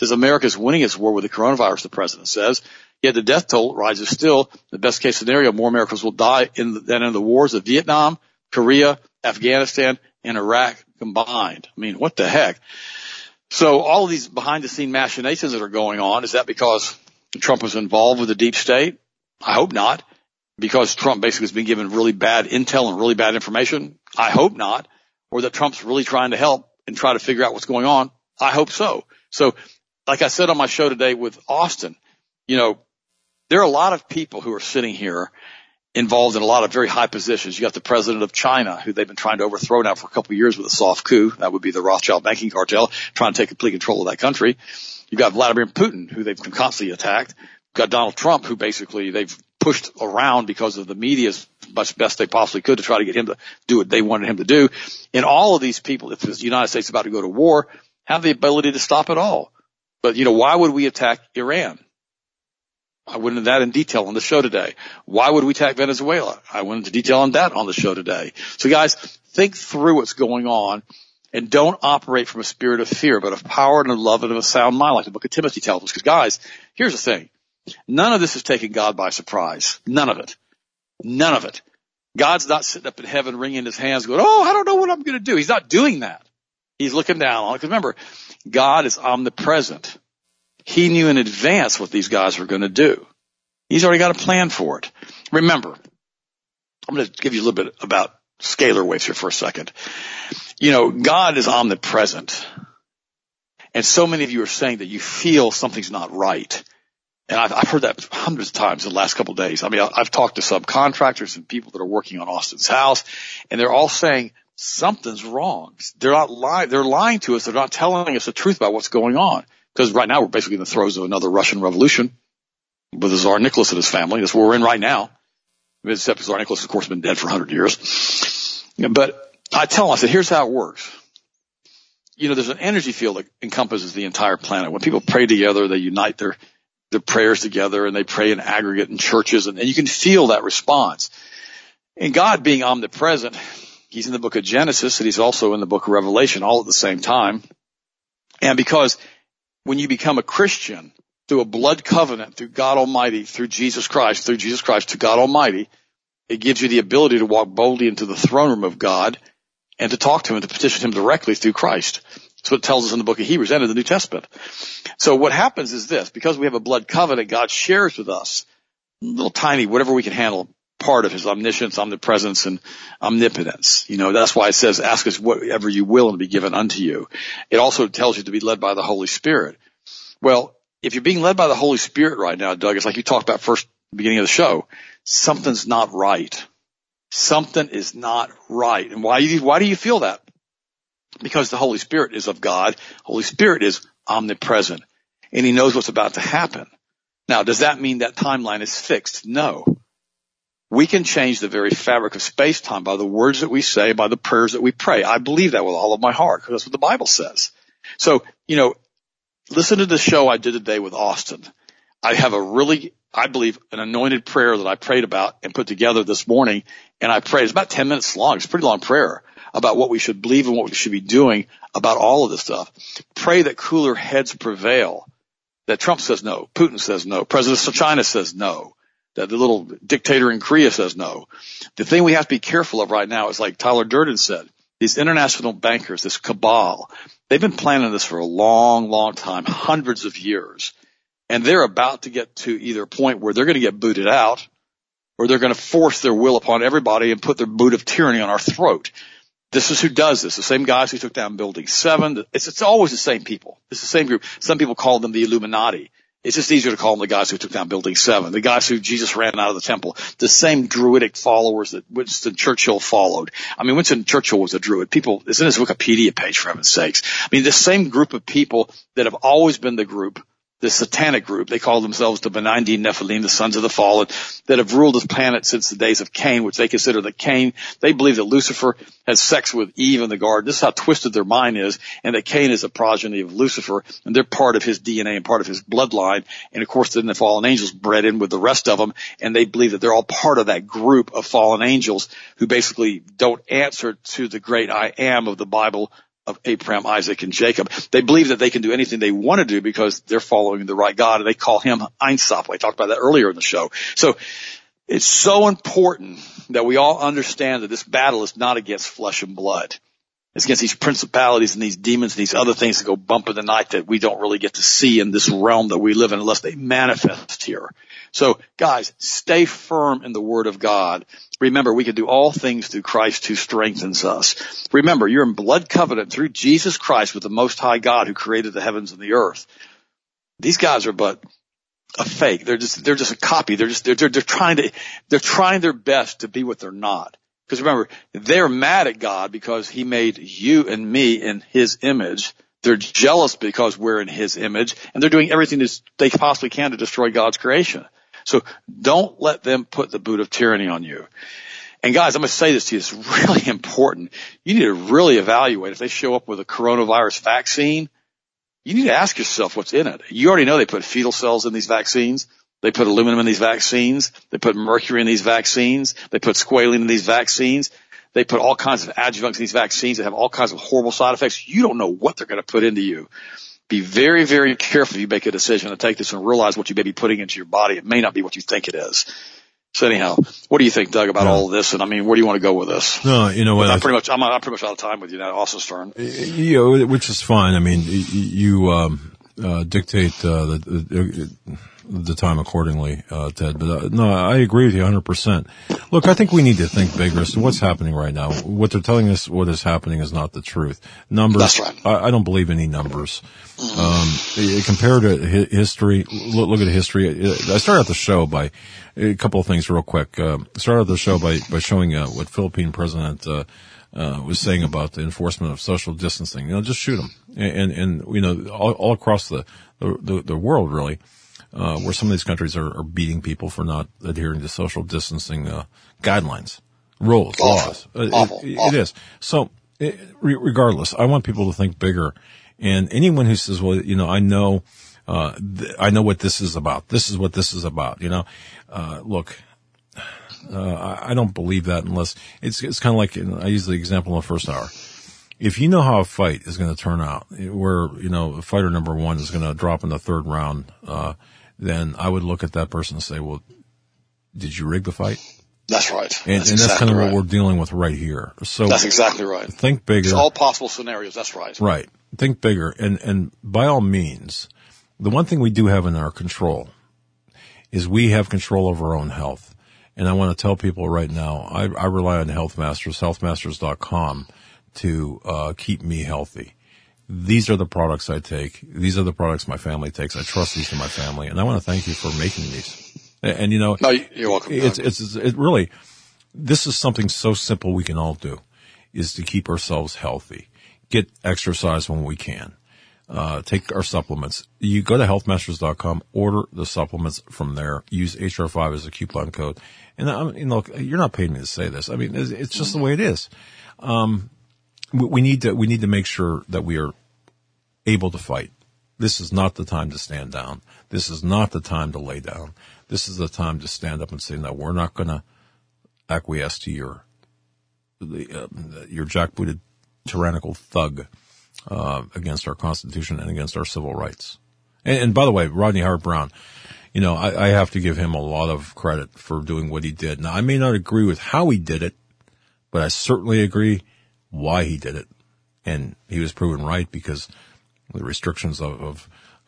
says America's winning its war with the coronavirus, the president says. Yet the death toll rises still. The best case scenario, more Americans will die than in the wars of Vietnam, Korea, Afghanistan, and Iraq combined. I mean, what the heck? So all of these behind-the-scene machinations that are going on, is that because Trump was involved with the deep state? I hope not. Because Trump basically has been given really bad intel and really bad information? I hope not. Or that Trump's really trying to help and try to figure out what's going on? I hope so. So, like I said on my show today with Austin, you know, there are a lot of people who are sitting here involved in a lot of very high positions. You got the president of China, who they've been trying to overthrow now for a couple of years with a soft coup. That would be the Rothschild banking cartel, trying to take complete control of that country. You got Vladimir Putin, who they've constantly attacked. You've got Donald Trump, who basically they've pushed around because of the media as much best they possibly could to try to get him to do what they wanted him to do. And all of these people, if the United States is about to go to war, have the ability to stop it all. But, you know, why would we attack Iran? I went into that in detail on the show today. Why would we attack Venezuela? I went into detail on that on the show today. So guys, think through what's going on and don't operate from a spirit of fear, but of power and of love and of a sound mind, like the book of Timothy tells us. Because guys, here's the thing. None of this is taking God by surprise. None of it. None of it. God's not sitting up in heaven wringing his hands going, oh, I don't know what I'm going to do. He's not doing that. He's looking down on it. Because remember, God is omnipresent. He knew in advance what these guys were going to do. He's already got a plan for it. Remember, I'm going to give you a little bit about scalar waves here for a second. You know, God is omnipresent. And so many of you are saying that you feel something's not right. And I've heard that hundreds of times in the last couple of days. I mean, I've talked to subcontractors and people that are working on Austin's house, and they're all saying something's wrong. They're not lying. They're lying to us. They're not telling us the truth about what's going on. Because right now we're basically in the throes of another Russian revolution with the Tsar Nicholas and his family. That's what we're in right now. Except Tsar Nicholas, of course, has been dead for 100 years. But I tell them, I said, here's how it works. You know, there's an energy field that encompasses the entire planet. When people pray together, they unite their prayers together, and they pray in aggregate in churches, and you can feel that response. And God being omnipresent, he's in the book of Genesis, and he's also in the book of Revelation all at the same time. And because when you become a Christian through a blood covenant, through God Almighty, through Jesus Christ to God Almighty, it gives you the ability to walk boldly into the throne room of God and to talk to him and to petition him directly through Christ. That's what it tells us in the book of Hebrews and in the New Testament. So what happens is this, because we have a blood covenant, God shares with us a little tiny, whatever we can handle, part of his omniscience, omnipresence, and omnipotence. You know, that's why it says, ask us whatever you will and be given unto you. It also tells you to be led by the Holy Spirit. Well, if you're being led by the Holy Spirit right now, Doug, it's like you talked about first, beginning of the show, something's not right. Something is not right. And why do you feel that? Because the Holy Spirit is of God. Holy Spirit is omnipresent, and he knows what's about to happen. Now, does that mean that timeline is fixed? No. We can change the very fabric of space-time by the words that we say, by the prayers that we pray. I believe that with all of my heart, because that's what the Bible says. So, you know, listen to the show I did today with Austin. I have I believe, an anointed prayer that I prayed about and put together this morning, and I prayed. It's about 10 minutes long. It's a pretty long prayer about what we should believe and what we should be doing about all of this stuff. Pray that cooler heads prevail, that Trump says no, Putin says no, President of China says no, that the little dictator in Korea says no. The thing we have to be careful of right now is, like Tyler Durden said, these international bankers, this cabal, they've been planning this for a long, long time, hundreds of years. And they're about to get to either a point where they're going to get booted out, or they're going to force their will upon everybody and put their boot of tyranny on our throat. This is who does this. The same guys who took down Building 7. It's always the same people. It's the same group. Some people call them the Illuminati. It's just easier to call them the guys who took down Building 7, the guys who Jesus ran out of the temple, the same druidic followers that Winston Churchill followed. I mean, Winston Churchill was a druid. People, it's in his Wikipedia page, for heaven's sakes. I mean, the same group of people that have always been the group, the satanic group, they call themselves the Benigni Nephilim, the sons of the fallen, that have ruled this planet since the days of Cain, which they consider that Cain, they believe that Lucifer had sex with Eve in the garden. This is how twisted their mind is, and that Cain is a progeny of Lucifer, and they're part of his DNA and part of his bloodline. And of course, then the fallen angels bred in with the rest of them, and they believe that they're all part of that group of fallen angels who basically don't answer to the great I am of the Bible, of Abraham, Isaac, and Jacob. They believe that they can do anything they want to do because they're following the right God, and they call him Ein Sof. I talked about that earlier in the show. So it's so important that we all understand that this battle is not against flesh and blood. It's against these principalities and these demons and these other things that go bump in the night that we don't really get to see in this realm that we live in unless they manifest here. So, guys, stay firm in the Word of God. Remember, we can do all things through Christ who strengthens us. Remember, you're in blood covenant through Jesus Christ with the Most High God who created the heavens and the earth. These guys are but a fake. They're just a copy. They're trying their best to be what they're not. Because remember, they're mad at God because he made you and me in his image. They're jealous because we're in his image, and they're doing everything they possibly can to destroy God's creation. So don't let them put the boot of tyranny on you. And guys, I'm going to say this to you. It's really important. You need to really evaluate if they show up with a coronavirus vaccine. You need to ask yourself what's in it. You already know they put fetal cells in these vaccines. They put aluminum in these vaccines. They put mercury in these vaccines. They put squalene in these vaccines. They put all kinds of adjuvants in these vaccines that have all kinds of horrible side effects. You don't know what they're going to put into you. Be very, very careful if you make a decision to take this and realize what you may be putting into your body. It may not be what you think it is. So anyhow, what do you think, Doug, about all of this? And I mean, where do you want to go with this? No, you know what? I'm pretty much out of time with you now, Austin Stern. Which is fine. I mean, you dictate the time accordingly, Ted. But no, I agree with you 100%. Look, I think we need to think bigger as to what's happening right now. What they're telling us, what is happening, is not the truth. Numbers. That's right. I don't believe any numbers. Compared to history, look at history. I started out the show by a couple of things real quick. Started out the show by showing what Philippine President was saying about the enforcement of social distancing. Just shoot them, and all across the world, really. Where some of these countries are beating people for not adhering to social distancing guidelines, rules, laws. It is. So, regardless, I want people to think bigger. And anyone who says, "Well, I know what this is about. This is what this is about." Look, I don't believe that unless it's kind of like I use the example in the first hour. If you know how a fight is going to turn out, where fighter number one is going to drop in the third round, then I would look at that person and say, well, did you rig the fight? That's right. And that's kind of what we're dealing with right here. So that's exactly right. Think bigger. It's all possible scenarios. That's right. Right. Think bigger. And by all means, the one thing we do have in our control is we have control over our own health. And I want to tell people right now, I rely on Health Masters, healthmasters.com, to keep me healthy. These are the products I take. These are the products my family takes. I trust these to my family, and I want to thank you for making these. And no, you're welcome. It really, this is something so simple we can all do, is to keep ourselves healthy. Get exercise when we can. Take our supplements. You go to healthmasters.com, order the supplements from there. Use HR5 as a coupon code. And you're not paying me to say this. I mean, it's just the way it is. We need to make sure that we are able to fight. This is not the time to stand down. This is not the time to lay down. This is the time to stand up and say, no, we're not going to acquiesce to your jackbooted tyrannical thug, against our Constitution and against our civil rights. And by the way, Rodney Howard-Browne, I have to give him a lot of credit for doing what he did. Now, I may not agree with how he did it, but I certainly agree why he did it. And he was proven right because the restrictions off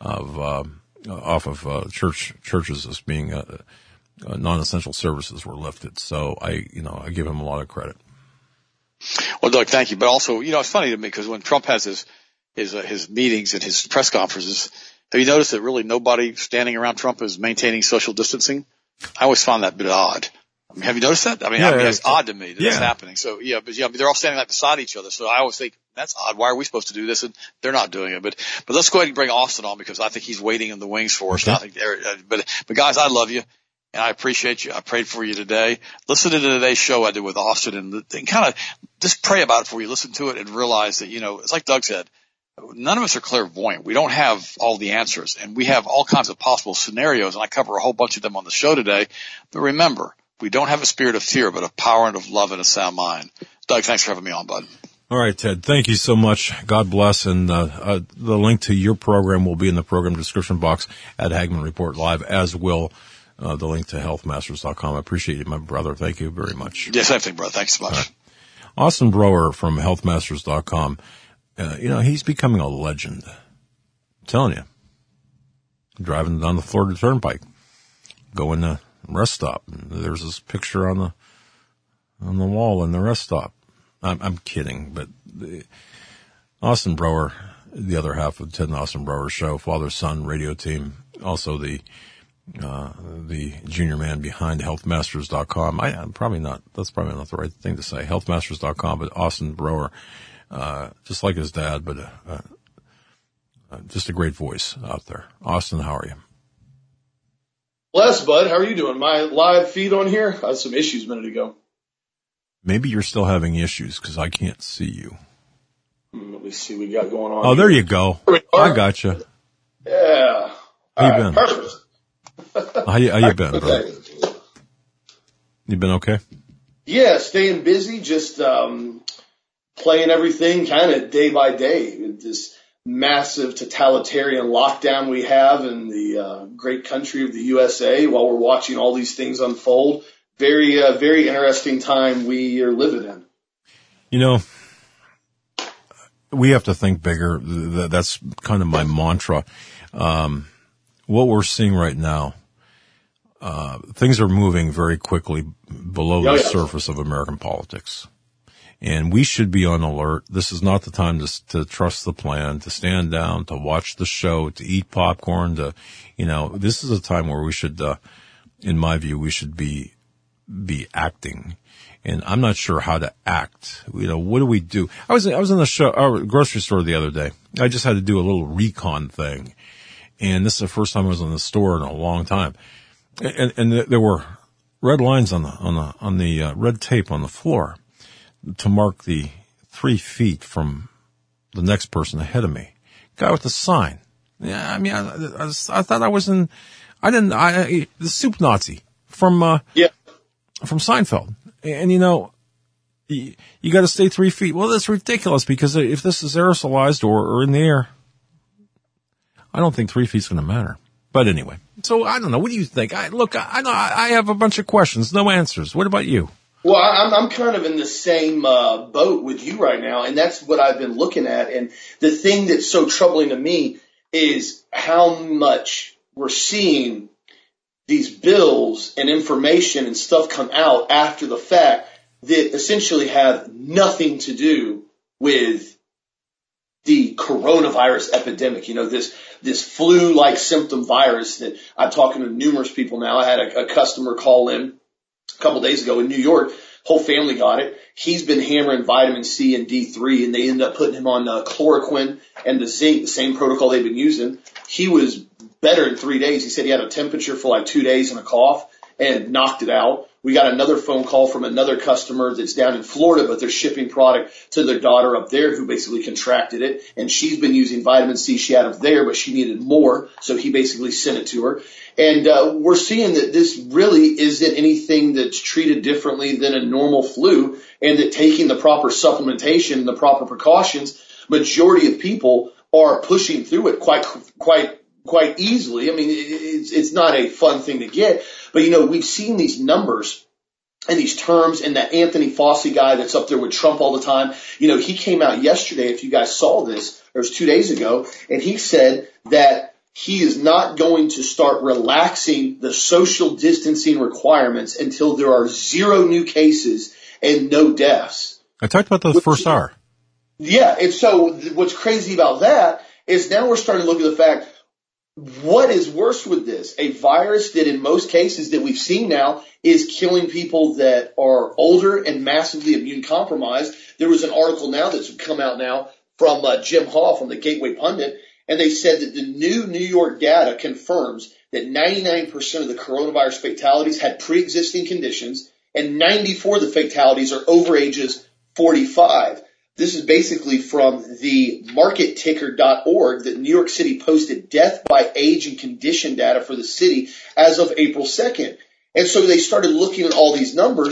of churches as being non-essential services were lifted. So I give him a lot of credit. Well, Doug, thank you. But also, it's funny to me because when Trump has his meetings and his press conferences, have you noticed that really nobody standing around Trump is maintaining social distancing? I always found that a bit odd. I mean, have you noticed that? I mean, it's odd to me that it's happening. So they're all standing right beside each other. So I always think that's odd. Why are we supposed to do this? And they're not doing it. But let's go ahead and bring Austin on because I think he's waiting in the wings for us. Okay. But guys, I love you. And I appreciate you. I prayed for you today. Listen to today's show I did with Austin and kind of just pray about it before you listen to it and realize that, it's like Doug said, none of us are clairvoyant. We don't have all the answers and we have all kinds of possible scenarios. And I cover a whole bunch of them on the show today. But remember, we don't have a spirit of fear, but of power and of love and a sound mind. Doug, thanks for having me on, bud. All right, Ted. Thank you so much. God bless. And the link to your program will be in the program description box at Hagman Report Live, as will the link to healthmasters.com. I appreciate it, my brother. Thank you very much. Yes, I think, brother. Thanks so much. Right. Austin Brower from healthmasters.com. He's becoming a legend. I'm telling you. Driving down the Florida Turnpike, going to rest stop. There's this picture on the wall in the rest stop. I'm kidding, but Austin Brower, the other half of Ted and Austin Brower show, father-son radio team, also the junior man behind healthmasters.com. That's probably not the right thing to say, healthmasters.com, but Austin Brower, just like his dad, but just a great voice out there. Austin, how are you? Bless, bud. How are you doing? My live feed on here? I had some issues a minute ago. Maybe you're still having issues because I can't see you. Let me see what we got going on. Oh, there you go. I got you. Yeah. How you been? Perfect. How you been, bro? Okay. You been okay? Yeah, staying busy, just playing everything kind of day by day. This massive totalitarian lockdown we have in the great country of the USA while we're watching all these things unfold. Very, very interesting time we are living in. You know, we have to think bigger. That's kind of my mantra. What we're seeing right now, things are moving very quickly below the surface of American politics. And we should be on alert. This is not the time to trust the plan, to stand down, to watch the show, to eat popcorn, this is a time where we should, in my view, we should be acting. And I'm not sure how to act. What do we do? I was in the grocery store the other day. I just had to do a little recon thing. And this is the first time I was in the store in a long time. And there were red lines on the red tape on the floor to mark the 3 feet from the next person ahead of me. Guy with the sign. Yeah, I mean, I thought I was the soup Nazi from Seinfeld. And you got to stay 3 feet. Well, that's ridiculous because if this is aerosolized or in the air, I don't think 3 feet's going to matter. But anyway, so I don't know. What do you think? I have a bunch of questions, no answers. What about you? Well, I'm kind of in the same boat with you right now, and that's what I've been looking at. And the thing that's so troubling to me is how much we're seeing these bills and information and stuff come out after the fact that essentially have nothing to do with the coronavirus epidemic. This flu-like symptom virus that I'm talking to numerous people now. I had a customer call in a couple days ago in New York. Whole family got it. He's been hammering vitamin C and D3, and they ended up putting him on chloroquine and the zinc, the same protocol they've been using. He was better in 3 days. He said he had a temperature for like 2 days and a cough and knocked it out. We got another phone call from another customer that's down in Florida, but they're shipping product to their daughter up there who basically contracted it. And she's been using vitamin C she had up there, but she needed more. So he basically sent it to her. And we're seeing that this really isn't anything that's treated differently than a normal flu, and that taking the proper supplementation and the proper precautions, majority of people are pushing through it quite easily. I mean, it's not a fun thing to get, but we've seen these numbers and these terms, and that Anthony Fauci guy that's up there with Trump all the time, he came out yesterday, if you guys saw this, it was 2 days ago, and he said that he is not going to start relaxing the social distancing requirements until there are 0 new cases and no deaths. I talked about the first hour. Yeah, and so what's crazy about that is now we're starting to look at the fact, what is worse with this? A virus that in most cases that we've seen now is killing people that are older and massively immune compromised. There was an article now that's come out now from Jim Hall from the Gateway Pundit, and they said that the new New York data confirms that 99% of the coronavirus fatalities had pre-existing conditions, and 94% of the fatalities are over ages 45. This is basically from the marketticker.org that New York City posted death by age and condition data for the city as of April 2nd. And so they started looking at all these numbers,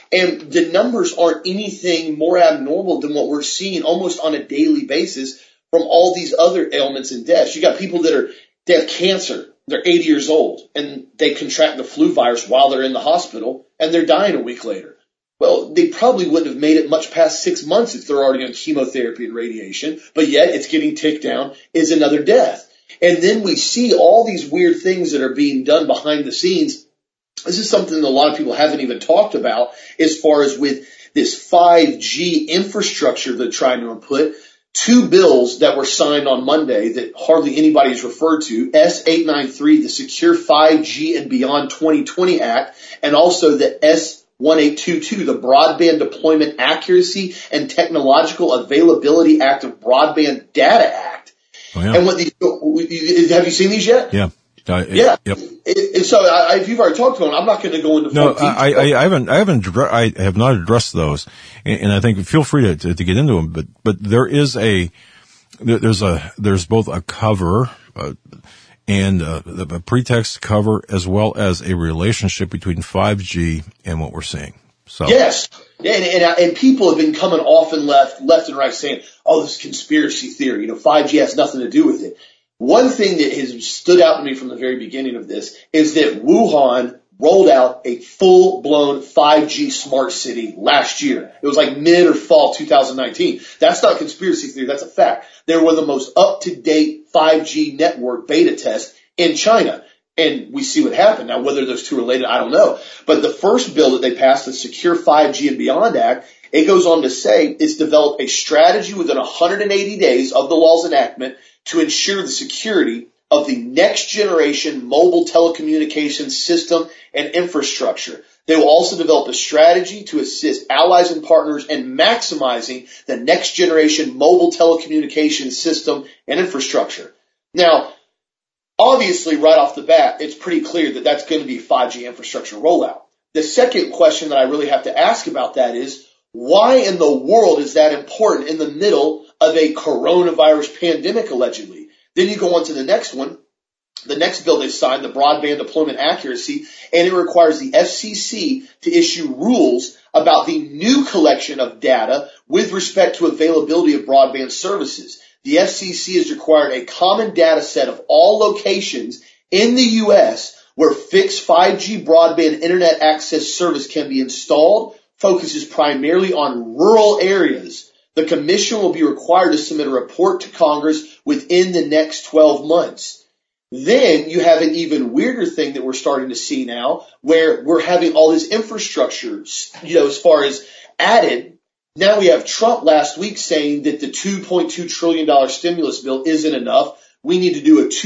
And the numbers aren't anything more abnormal than what we're seeing almost on a daily basis from all these other ailments and deaths. You got people they have cancer. They're 80 years old and they contract the flu virus while they're in the hospital and they're dying a week later. Well, they probably wouldn't have made it much past 6 months if they're already on chemotherapy and radiation, but yet it's getting ticked down is another death. And then we see all these weird things that are being done behind the scenes. This is something that a lot of people haven't even talked about as far as with this 5G infrastructure they're trying to input. 2 bills that were signed on Monday that hardly anybody's referred to, S893, the Secure 5G and Beyond 2020 Act, and also the S1822, the Broadband Deployment Accuracy and Technological Availability Act of Broadband Data Act. Oh, yeah. And what have you seen these yet? Yeah. Yeah. Yep. So if you've already talked to them, I'm not going to go into full detail. I have not addressed those, and I think feel free to get into them. But there's both a cover and a pretext cover as well as a relationship between 5G and what we're seeing. So yes, and people have been coming off and left and right saying, "Oh, this is conspiracy theory. 5G has nothing to do with it." One thing that has stood out to me from the very beginning of this is that Wuhan rolled out a full-blown 5G smart city last year. It was like mid or fall 2019. That's not conspiracy theory. That's a fact. They were the most up-to-date 5G network beta test in China. And we see what happened. Now, whether those two are related, I don't know. But the first bill that they passed, the Secure 5G and Beyond Act, it goes on to say it's developed a strategy within 180 days of the law's enactment to ensure the security of the next generation mobile telecommunications system and infrastructure. They will also develop a strategy to assist allies and partners in maximizing the next generation mobile telecommunications system and infrastructure. Now, obviously, right off the bat, it's pretty clear that that's going to be 5G infrastructure rollout. The second question that I really have to ask about that is, why in the world is that important in the middle of a coronavirus pandemic, allegedly? Then you go on to the next one. The next bill they signed, the Broadband Deployment Accuracy, and it requires the FCC to issue rules about the new collection of data with respect to availability of broadband services. The FCC has required a common data set of all locations in the U.S. where fixed 5G broadband internet access service can be installed, focuses primarily on rural areas. The commission will be required to submit a report to Congress within the next 12 months. Then you have an even weirder thing that we're starting to see now, where we're having all this infrastructure, as far as added. Now we have Trump last week saying that the $2.2 trillion stimulus bill isn't enough. We need to do a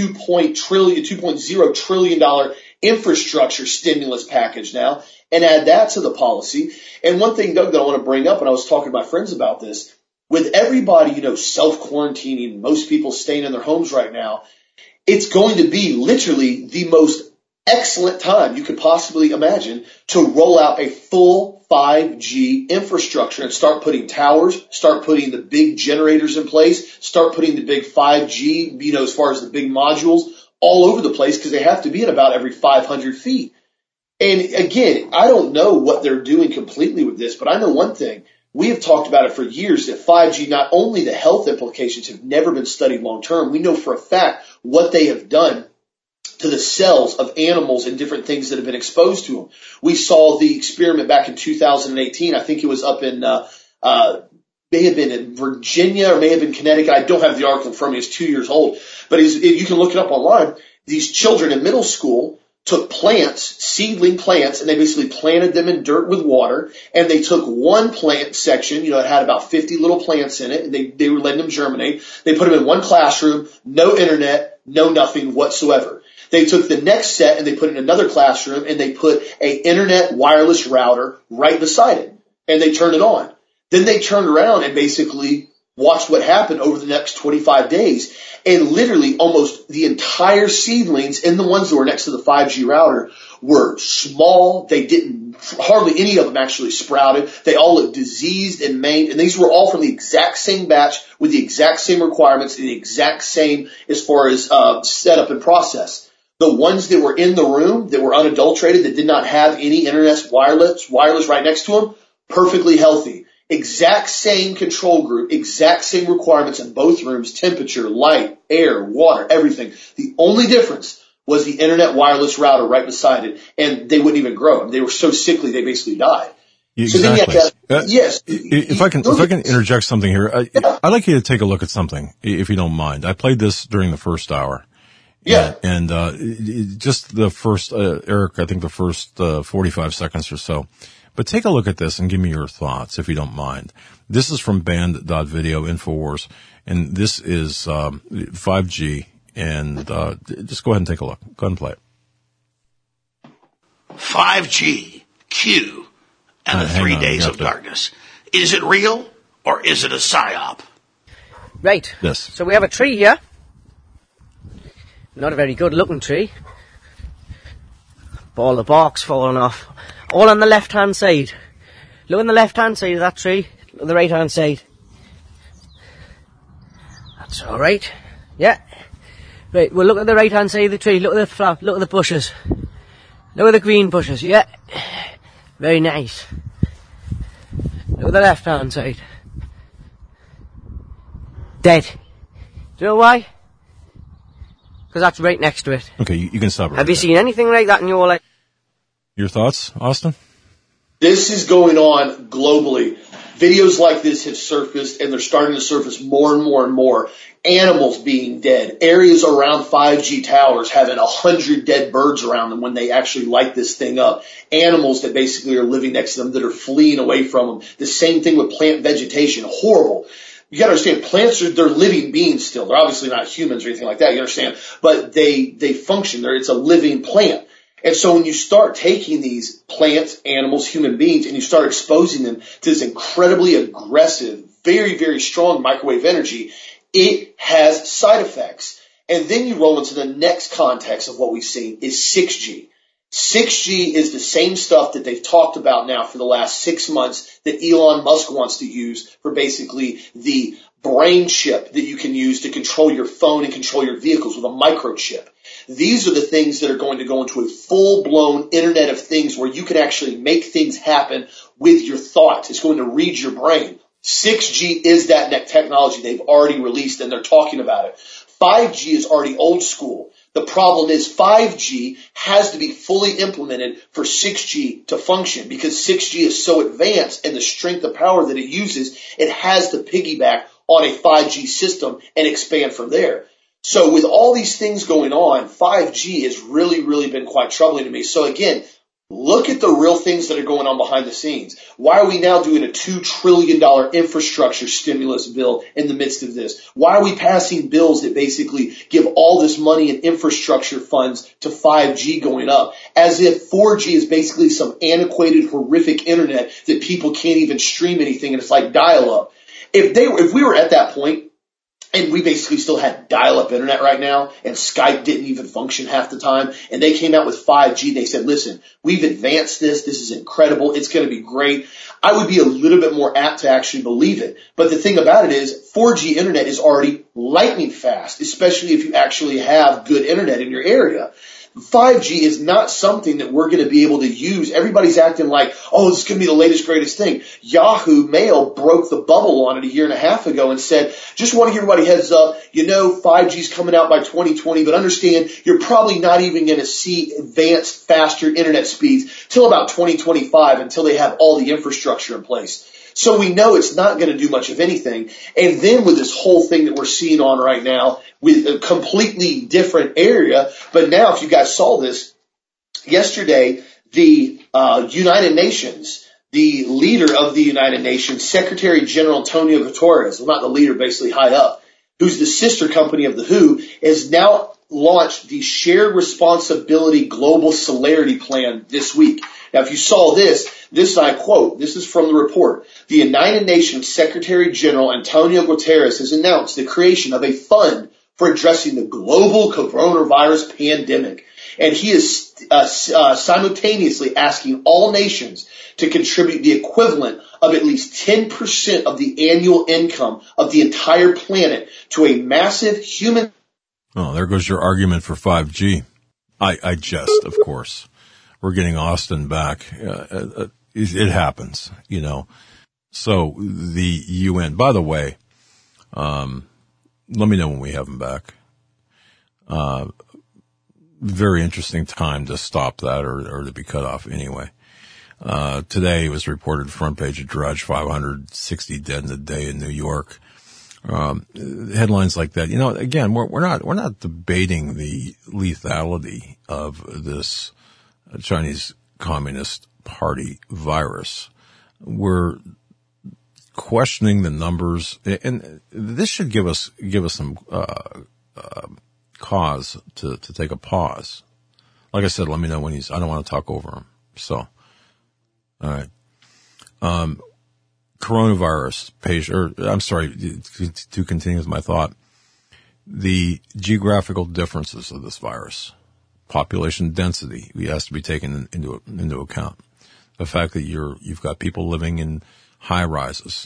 $2.0 trillion infrastructure stimulus package now and add that to the policy. And one thing, Doug, that I want to bring up, and I was talking to my friends about this, with everybody, self-quarantining, most people staying in their homes right now, it's going to be literally the most excellent time you could possibly imagine to roll out a full 5G infrastructure and start putting towers, start putting the big generators in place, start putting the big 5G, as far as the big modules all over the place, because they have to be at about every 500 feet. And again, I don't know what they're doing completely with this, but I know one thing. We have talked about it for years that 5G, not only the health implications have never been studied long term, we know for a fact what they have done to the cells of animals and different things that have been exposed to them. We saw the experiment back in 2018. I think it was up in, may have been in Virginia or may have been Connecticut. I don't have the article in front of me. It's 2 years old, but you can look it up online. These children in middle school took plants, seedling plants, and they basically planted them in dirt with water, and they took one plant section, it had about 50 little plants in it, and they were letting them germinate. They put them in one classroom, no internet, no nothing whatsoever. They took the next set and they put it in another classroom, and they put a internet wireless router right beside it, and they turned it on. Then they turned around and basically watched what happened over the next 25 days. And literally almost the entire seedlings and the ones that were next to the 5G router were small. Hardly any of them actually sprouted. They all looked diseased and maimed. And these were all from the exact same batch with the exact same requirements and the exact same as far as setup and process. The ones that were in the room that were unadulterated, that did not have any internet wireless right next to them, perfectly healthy. Exact same control group, exact same requirements in both rooms, temperature, light, air, water, everything. The only difference was the internet wireless router right beside it, and they wouldn't even grow. They were so sickly they basically died. Exactly. So then yes. If I can interject something here, I'd like you to take a look at something, if you don't mind. I played this during the first hour. Yeah. And just the first, Eric, I think the first 45 seconds or so. But take a look at this and give me your thoughts, if you don't mind. This is from Band.video Infowars, and this is 5G. And just go ahead and take a look. Go ahead and play it. 5G, Q, and the 3 days of darkness. Is it real, or is it a psyop? Right. Yes. So we have a tree here. Not a very good looking tree. All the bark's falling off. All on the left hand side. Look on the left hand side of that tree. Look on the right hand side. That's alright. Yeah. Right, well look at the right hand side of the tree. Look at the look at the bushes. Look at the green bushes. Yeah. Very nice. Look at the left hand side. Dead. Do you know why? Because that's right next to it. Okay, you can stop it. Have you seen anything like that in your life? Your thoughts, Austin? This is going on globally. Videos like this have surfaced, and they're starting to surface more and more and more. Animals being dead. Areas around 5G towers having 100 dead birds around them when they actually light this thing up. Animals that basically are living next to them that are fleeing away from them. The same thing with plant vegetation. Horrible. You gotta understand, plants they're living beings still. They're obviously not humans or anything like that, you understand? But they function. It's a living plant. And so when you start taking these plants, animals, human beings, and you start exposing them to this incredibly aggressive, very, very strong microwave energy, it has side effects. And then you roll into the next context of what we've seen is 6G. 6G is the same stuff that they've talked about now for the last 6 months that Elon Musk wants to use for basically the brain chip that you can use to control your phone and control your vehicles with a microchip. These are the things that are going to go into a full-blown Internet of Things where you can actually make things happen with your thoughts. It's going to read your brain. 6G is that technology they've already released, and they're talking about it. 5G is already old school. The problem is 5G has to be fully implemented for 6G to function because 6G is so advanced and the strength of power that it uses, it has to piggyback on a 5G system and expand from there. So with all these things going on, 5G has really, really been quite troubling to me. So again, look at the real things that are going on behind the scenes. Why are we now doing a $2 trillion infrastructure stimulus bill in the midst of this? Why are we passing bills that basically give all this money and infrastructure funds to 5G going up? As if 4G is basically some antiquated, horrific internet that people can't even stream anything and it's like dial-up. If we were at that point, and we basically still had dial-up internet right now, and Skype didn't even function half the time, and they came out with 5G, they said, listen, we've advanced this is incredible, it's going to be great, I would be a little bit more apt to actually believe it. But the thing about it is, 4G internet is already lightning fast, especially if you actually have good internet in your area. 5G is not something that we're going to be able to use. Everybody's acting like, oh, this is going to be the latest, greatest thing. Yahoo Mail broke the bubble on it a year and a half ago and said, just want to give everybody heads up, 5G's coming out by 2020, but understand you're probably not even going to see advanced, faster internet speeds till about 2025 until they have all the infrastructure in place. So we know it's not going to do much of anything. And then with this whole thing that we're seeing on right now with a completely different area, but now if you guys saw this, yesterday the United Nations, the leader of the United Nations, Secretary General Antonio Guterres, well not the leader, basically high up, who's the sister company of the WHO, has now launched the Shared Responsibility Global Celerity Plan this week. Now, if you saw this, I quote, this is from the report. The United Nations Secretary General Antonio Guterres has announced the creation of a fund for addressing the global coronavirus pandemic. And he is simultaneously asking all nations to contribute the equivalent of at least 10% of the annual income of the entire planet to a massive human... Oh, there goes your argument for 5G. I jest, of course. We're getting Austin back. It happens, you know. So the UN, by the way, let me know when we have him back. Very interesting time to stop that or to be cut off anyway. Today it was reported front page of Drudge, 560 dead in a day in New York. Headlines like that. You know, again, we're not debating the lethality of this Chinese Communist Party virus. We're questioning the numbers, and this should give us some cause to take a pause. Like I said, let me know when I don't want to talk over him. So, all right. Coronavirus patient, to continue with my thought, the geographical differences of this virus, population density, has to be taken into account. The fact that you've got people living in high rises,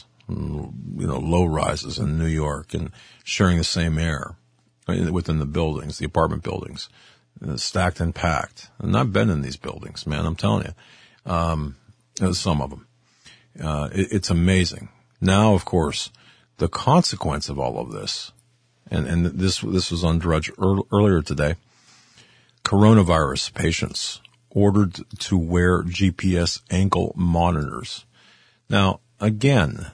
low rises in New York and sharing the same air within the buildings, the apartment buildings, stacked and packed. And I've been in these buildings, man, I'm telling you. Some of them. It's amazing. Now, of course, the consequence of all of this, and this was on Drudge earlier today, coronavirus patients ordered to wear GPS ankle monitors. Now, again,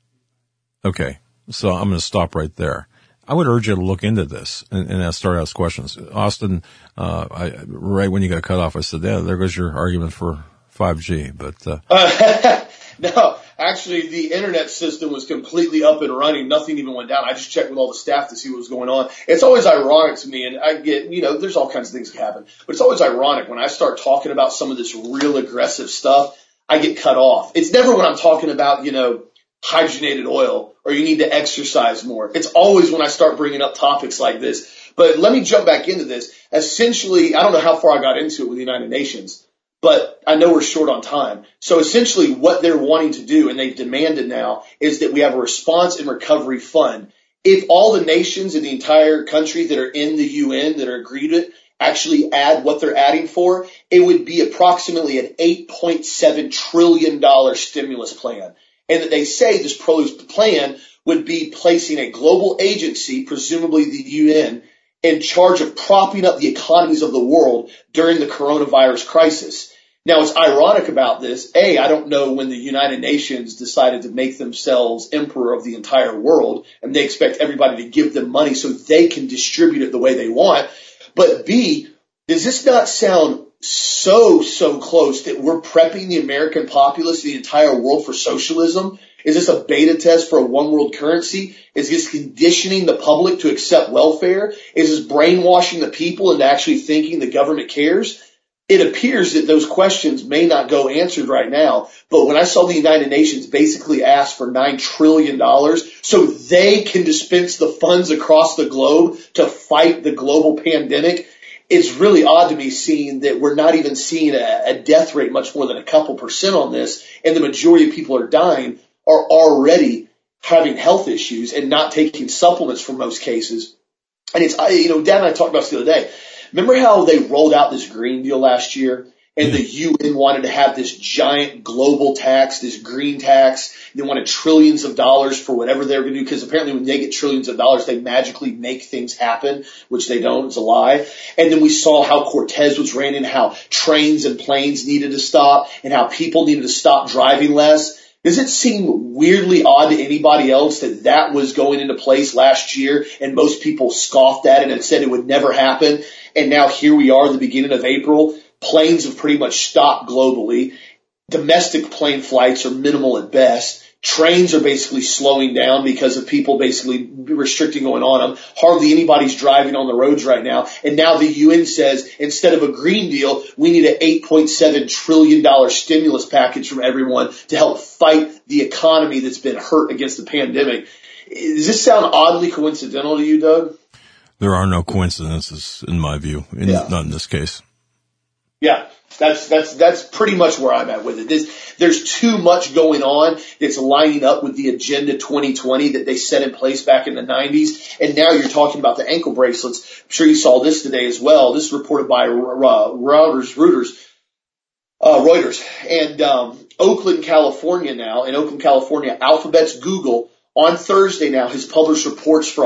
okay, so I'm going to stop right there. I would urge you to look into this and start to ask questions. Austin, right when you got cut off, I said, yeah, there goes your argument for 5G, but, no, actually the internet system was completely up and running. Nothing even went down. I just checked with all the staff to see what was going on. It's always ironic to me, and I get, there's all kinds of things that happen, but it's always ironic when I start talking about some of this real aggressive stuff, I get cut off. It's never when I'm talking about, hydrogenated oil or you need to exercise more. It's always when I start bringing up topics like this. But let me jump back into this. Essentially, I don't know how far I got into it with the United Nations, but I know we're short on time. So essentially what they're wanting to do, and they've demanded now, is that we have a response and recovery fund. If all the nations in the entire country that are in the UN that are agreed to it actually add what they're adding for, it would be approximately an $8.7 trillion stimulus plan. And that they say this plan would be placing a global agency, presumably the UN, in charge of propping up the economies of the world during the coronavirus crisis. Now, what's ironic about this, I don't know when the United Nations decided to make themselves emperor of the entire world, and they expect everybody to give them money so they can distribute it the way they want. But B, does this not sound so close that we're prepping the American populace, the entire world, for socialism? Is this a beta test for a one world currency? Is this conditioning the public to accept welfare? Is this brainwashing the people into actually thinking the government cares? It appears that those questions may not go answered right now. But when I saw the United Nations basically ask for $9 trillion so they can dispense the funds across the globe to fight the global pandemic, it's really odd to me seeing that we're not even seeing a death rate much more than a couple % on this, and the majority of people are dying are already having health issues and not taking supplements for most cases. And it's, Dad and I talked about this the other day. Remember how they rolled out this Green Deal last year? And the UN wanted to have this giant global tax, this green tax. They wanted trillions of dollars for whatever they were going to do, because apparently when they get trillions of dollars, they magically make things happen, which they don't. It's a lie. And then we saw how Cortez was raining, how trains and planes needed to stop, and how people needed to stop driving less. Does it seem weirdly odd to anybody else that that was going into place last year and most people scoffed at it and said it would never happen? And now here we are at the beginning of April. Planes have pretty much stopped globally. Domestic plane flights are minimal at best. Trains are basically slowing down because of people basically restricting going on them. Hardly anybody's driving on the roads right now. And now the UN says instead of a Green Deal, we need an $8.7 trillion stimulus package from everyone to help fight the economy that's been hurt against the pandemic. Does this sound oddly coincidental to you, Doug? There are no coincidences in my view, not in this case. Yeah, that's pretty much where I'm at with it. There's too much going on that's lining up with the Agenda 2020 that they set in place back in the 90s. And now you're talking about the ankle bracelets. I'm sure you saw this today as well. This is reported by Reuters. And Oakland, California now, in Oakland, California, Alphabet's Google on Thursday now has published reports for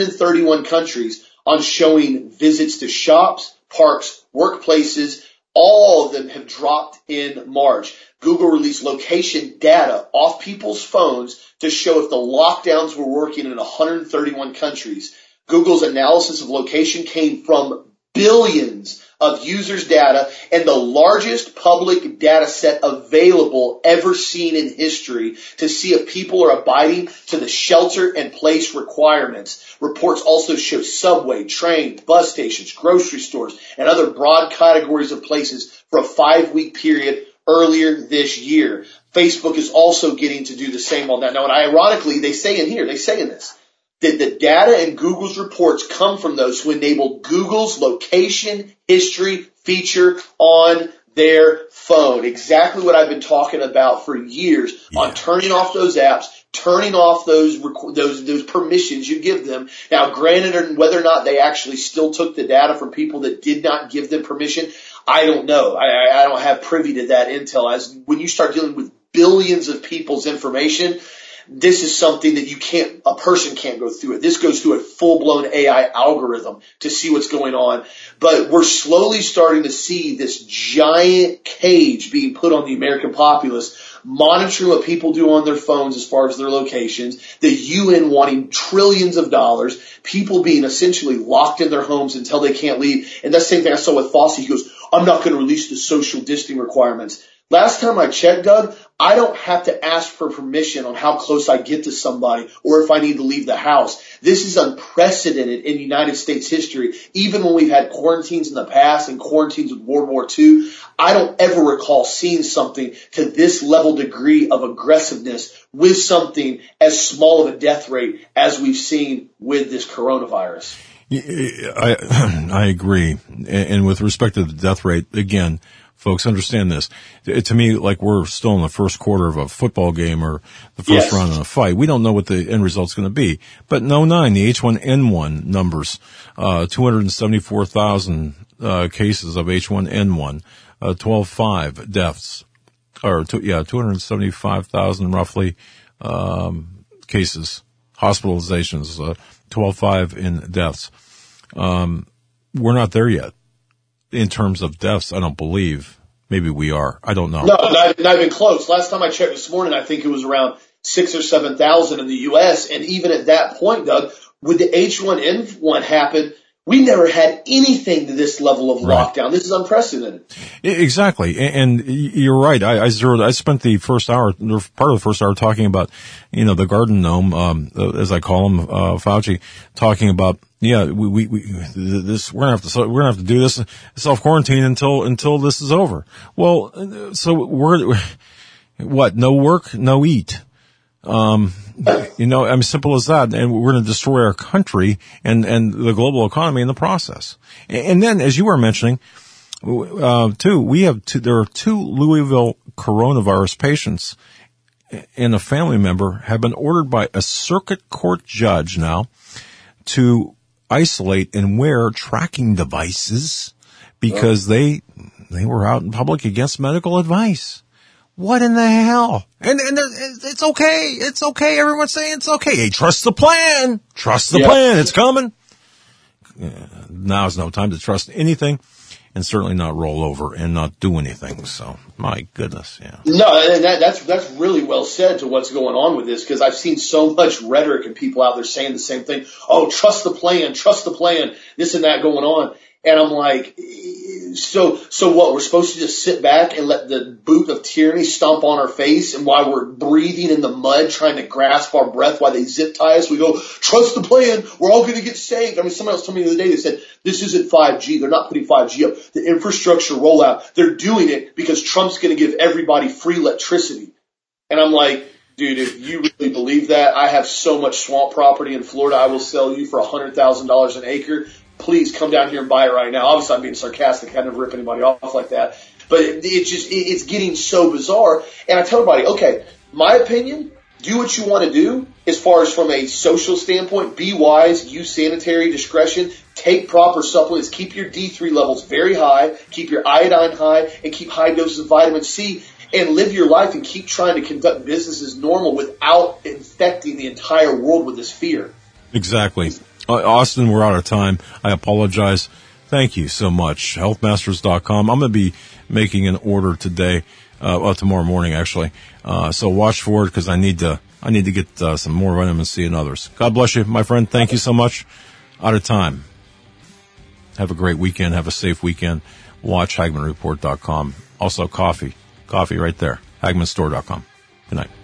131 countries on showing visits to shops, parks, workplaces. All of them have dropped in March. Google released location data off people's phones to show if the lockdowns were working in 131 countries. Google's analysis of location came from billions of users' data and the largest public data set available ever seen in history to see if people are abiding to the shelter and place requirements. Reports also show subway, train, bus stations, grocery stores, and other broad categories of places for a 5-week period earlier this year. Facebook is also getting to do the same on that. Now, and ironically, they say in this, that the data in Google's reports come from those who enabled Google's location history feature on their phone. Exactly what I've been talking about for years on turning off those apps, turning off those permissions you give them. Now, granted, whether or not they actually still took the data from people that did not give them permission, I don't know. I don't have privy to that intel. As when you start dealing with billions of people's information, this is something that a person can't go through it. This goes through a full-blown AI algorithm to see what's going on. But we're slowly starting to see this giant cage being put on the American populace, monitoring what people do on their phones as far as their locations, the UN wanting trillions of dollars, people being essentially locked in their homes until they can't leave. And that's the same thing I saw with Fauci. He goes, I'm not going to release the social distancing requirements. Last time I checked, Doug, I don't have to ask for permission on how close I get to somebody or if I need to leave the house. This is unprecedented in United States history. Even when we've had quarantines in the past and quarantines with World War II, I don't ever recall seeing something to this level degree of aggressiveness with something as small of a death rate as we've seen with this coronavirus. I agree. And with respect to the death rate, again, folks, understand this. To me, like we're still in the first quarter of a football game or the first round of a fight. We don't know what the end result's going to be. But in 2009, the H1N1 numbers, 274,000 cases of H1N1, 12.5 deaths, or 275,000 roughly cases, hospitalizations, 12.5 in deaths. We're not there yet. In terms of deaths, I don't believe. Maybe we are. I don't know. No, not even close. Last time I checked this morning, I think it was around 6,000 or 7,000 in the U.S. And even at that point, Doug, when the H1N1 happened, we never had anything to this level of lockdown. This is unprecedented. Exactly. And you're right. I spent the first hour, part of the first hour talking about, the garden gnome, as I call him, Fauci, talking about, we're gonna have to do this self-quarantine until this is over. Well, so no work, no eat. Simple as that. And we're going to destroy our country and the global economy in the process. And then, as you were mentioning, there are 2 Louisville coronavirus patients and a family member have been ordered by a circuit court judge now to isolate and wear tracking devices because they were out in public against medical advice. What in the hell? And it's okay. It's okay. Everyone's saying it's okay. Hey, trust the plan. Trust the plan. It's coming. Now is no time to trust anything, and certainly not roll over and not do anything. So, my goodness, yeah. No, and that's really well said to what's going on with this, because I've seen so much rhetoric and people out there saying the same thing. Oh, trust the plan, this and that going on. And I'm like, so what? We're supposed to just sit back and let the boot of tyranny stomp on our face, and while we're breathing in the mud, trying to grasp our breath while they zip tie us, we go, trust the plan, we're all going to get saved. I mean, somebody else told me the other day, they said, this isn't 5G. They're not putting 5G up. The infrastructure rollout, they're doing it because Trump's going to give everybody free electricity. And I'm like, dude, if you really believe that, I have so much swamp property in Florida, I will sell you for $100,000 an acre. please come down here and buy it right now. Obviously, I'm being sarcastic. I never rip anybody off like that. But it's getting so bizarre. And I tell everybody, okay, my opinion, do what you want to do as far as from a social standpoint. Be wise, use sanitary discretion, take proper supplements, keep your D3 levels very high, keep your iodine high, and keep high doses of vitamin C, and live your life and keep trying to conduct business as normal without infecting the entire world with this fear. Exactly. Austin, we're out of time. I apologize. Thank you so much. Healthmasters.com. I'm going to be making an order today, tomorrow morning actually. So watch for it because I need to get some more vitamin C and others. God bless you, my friend. Thank you so much. Out of time. Have a great weekend. Have a safe weekend. Watch HagmannReport.com. Also coffee right there. HagmannStore.com. Good night.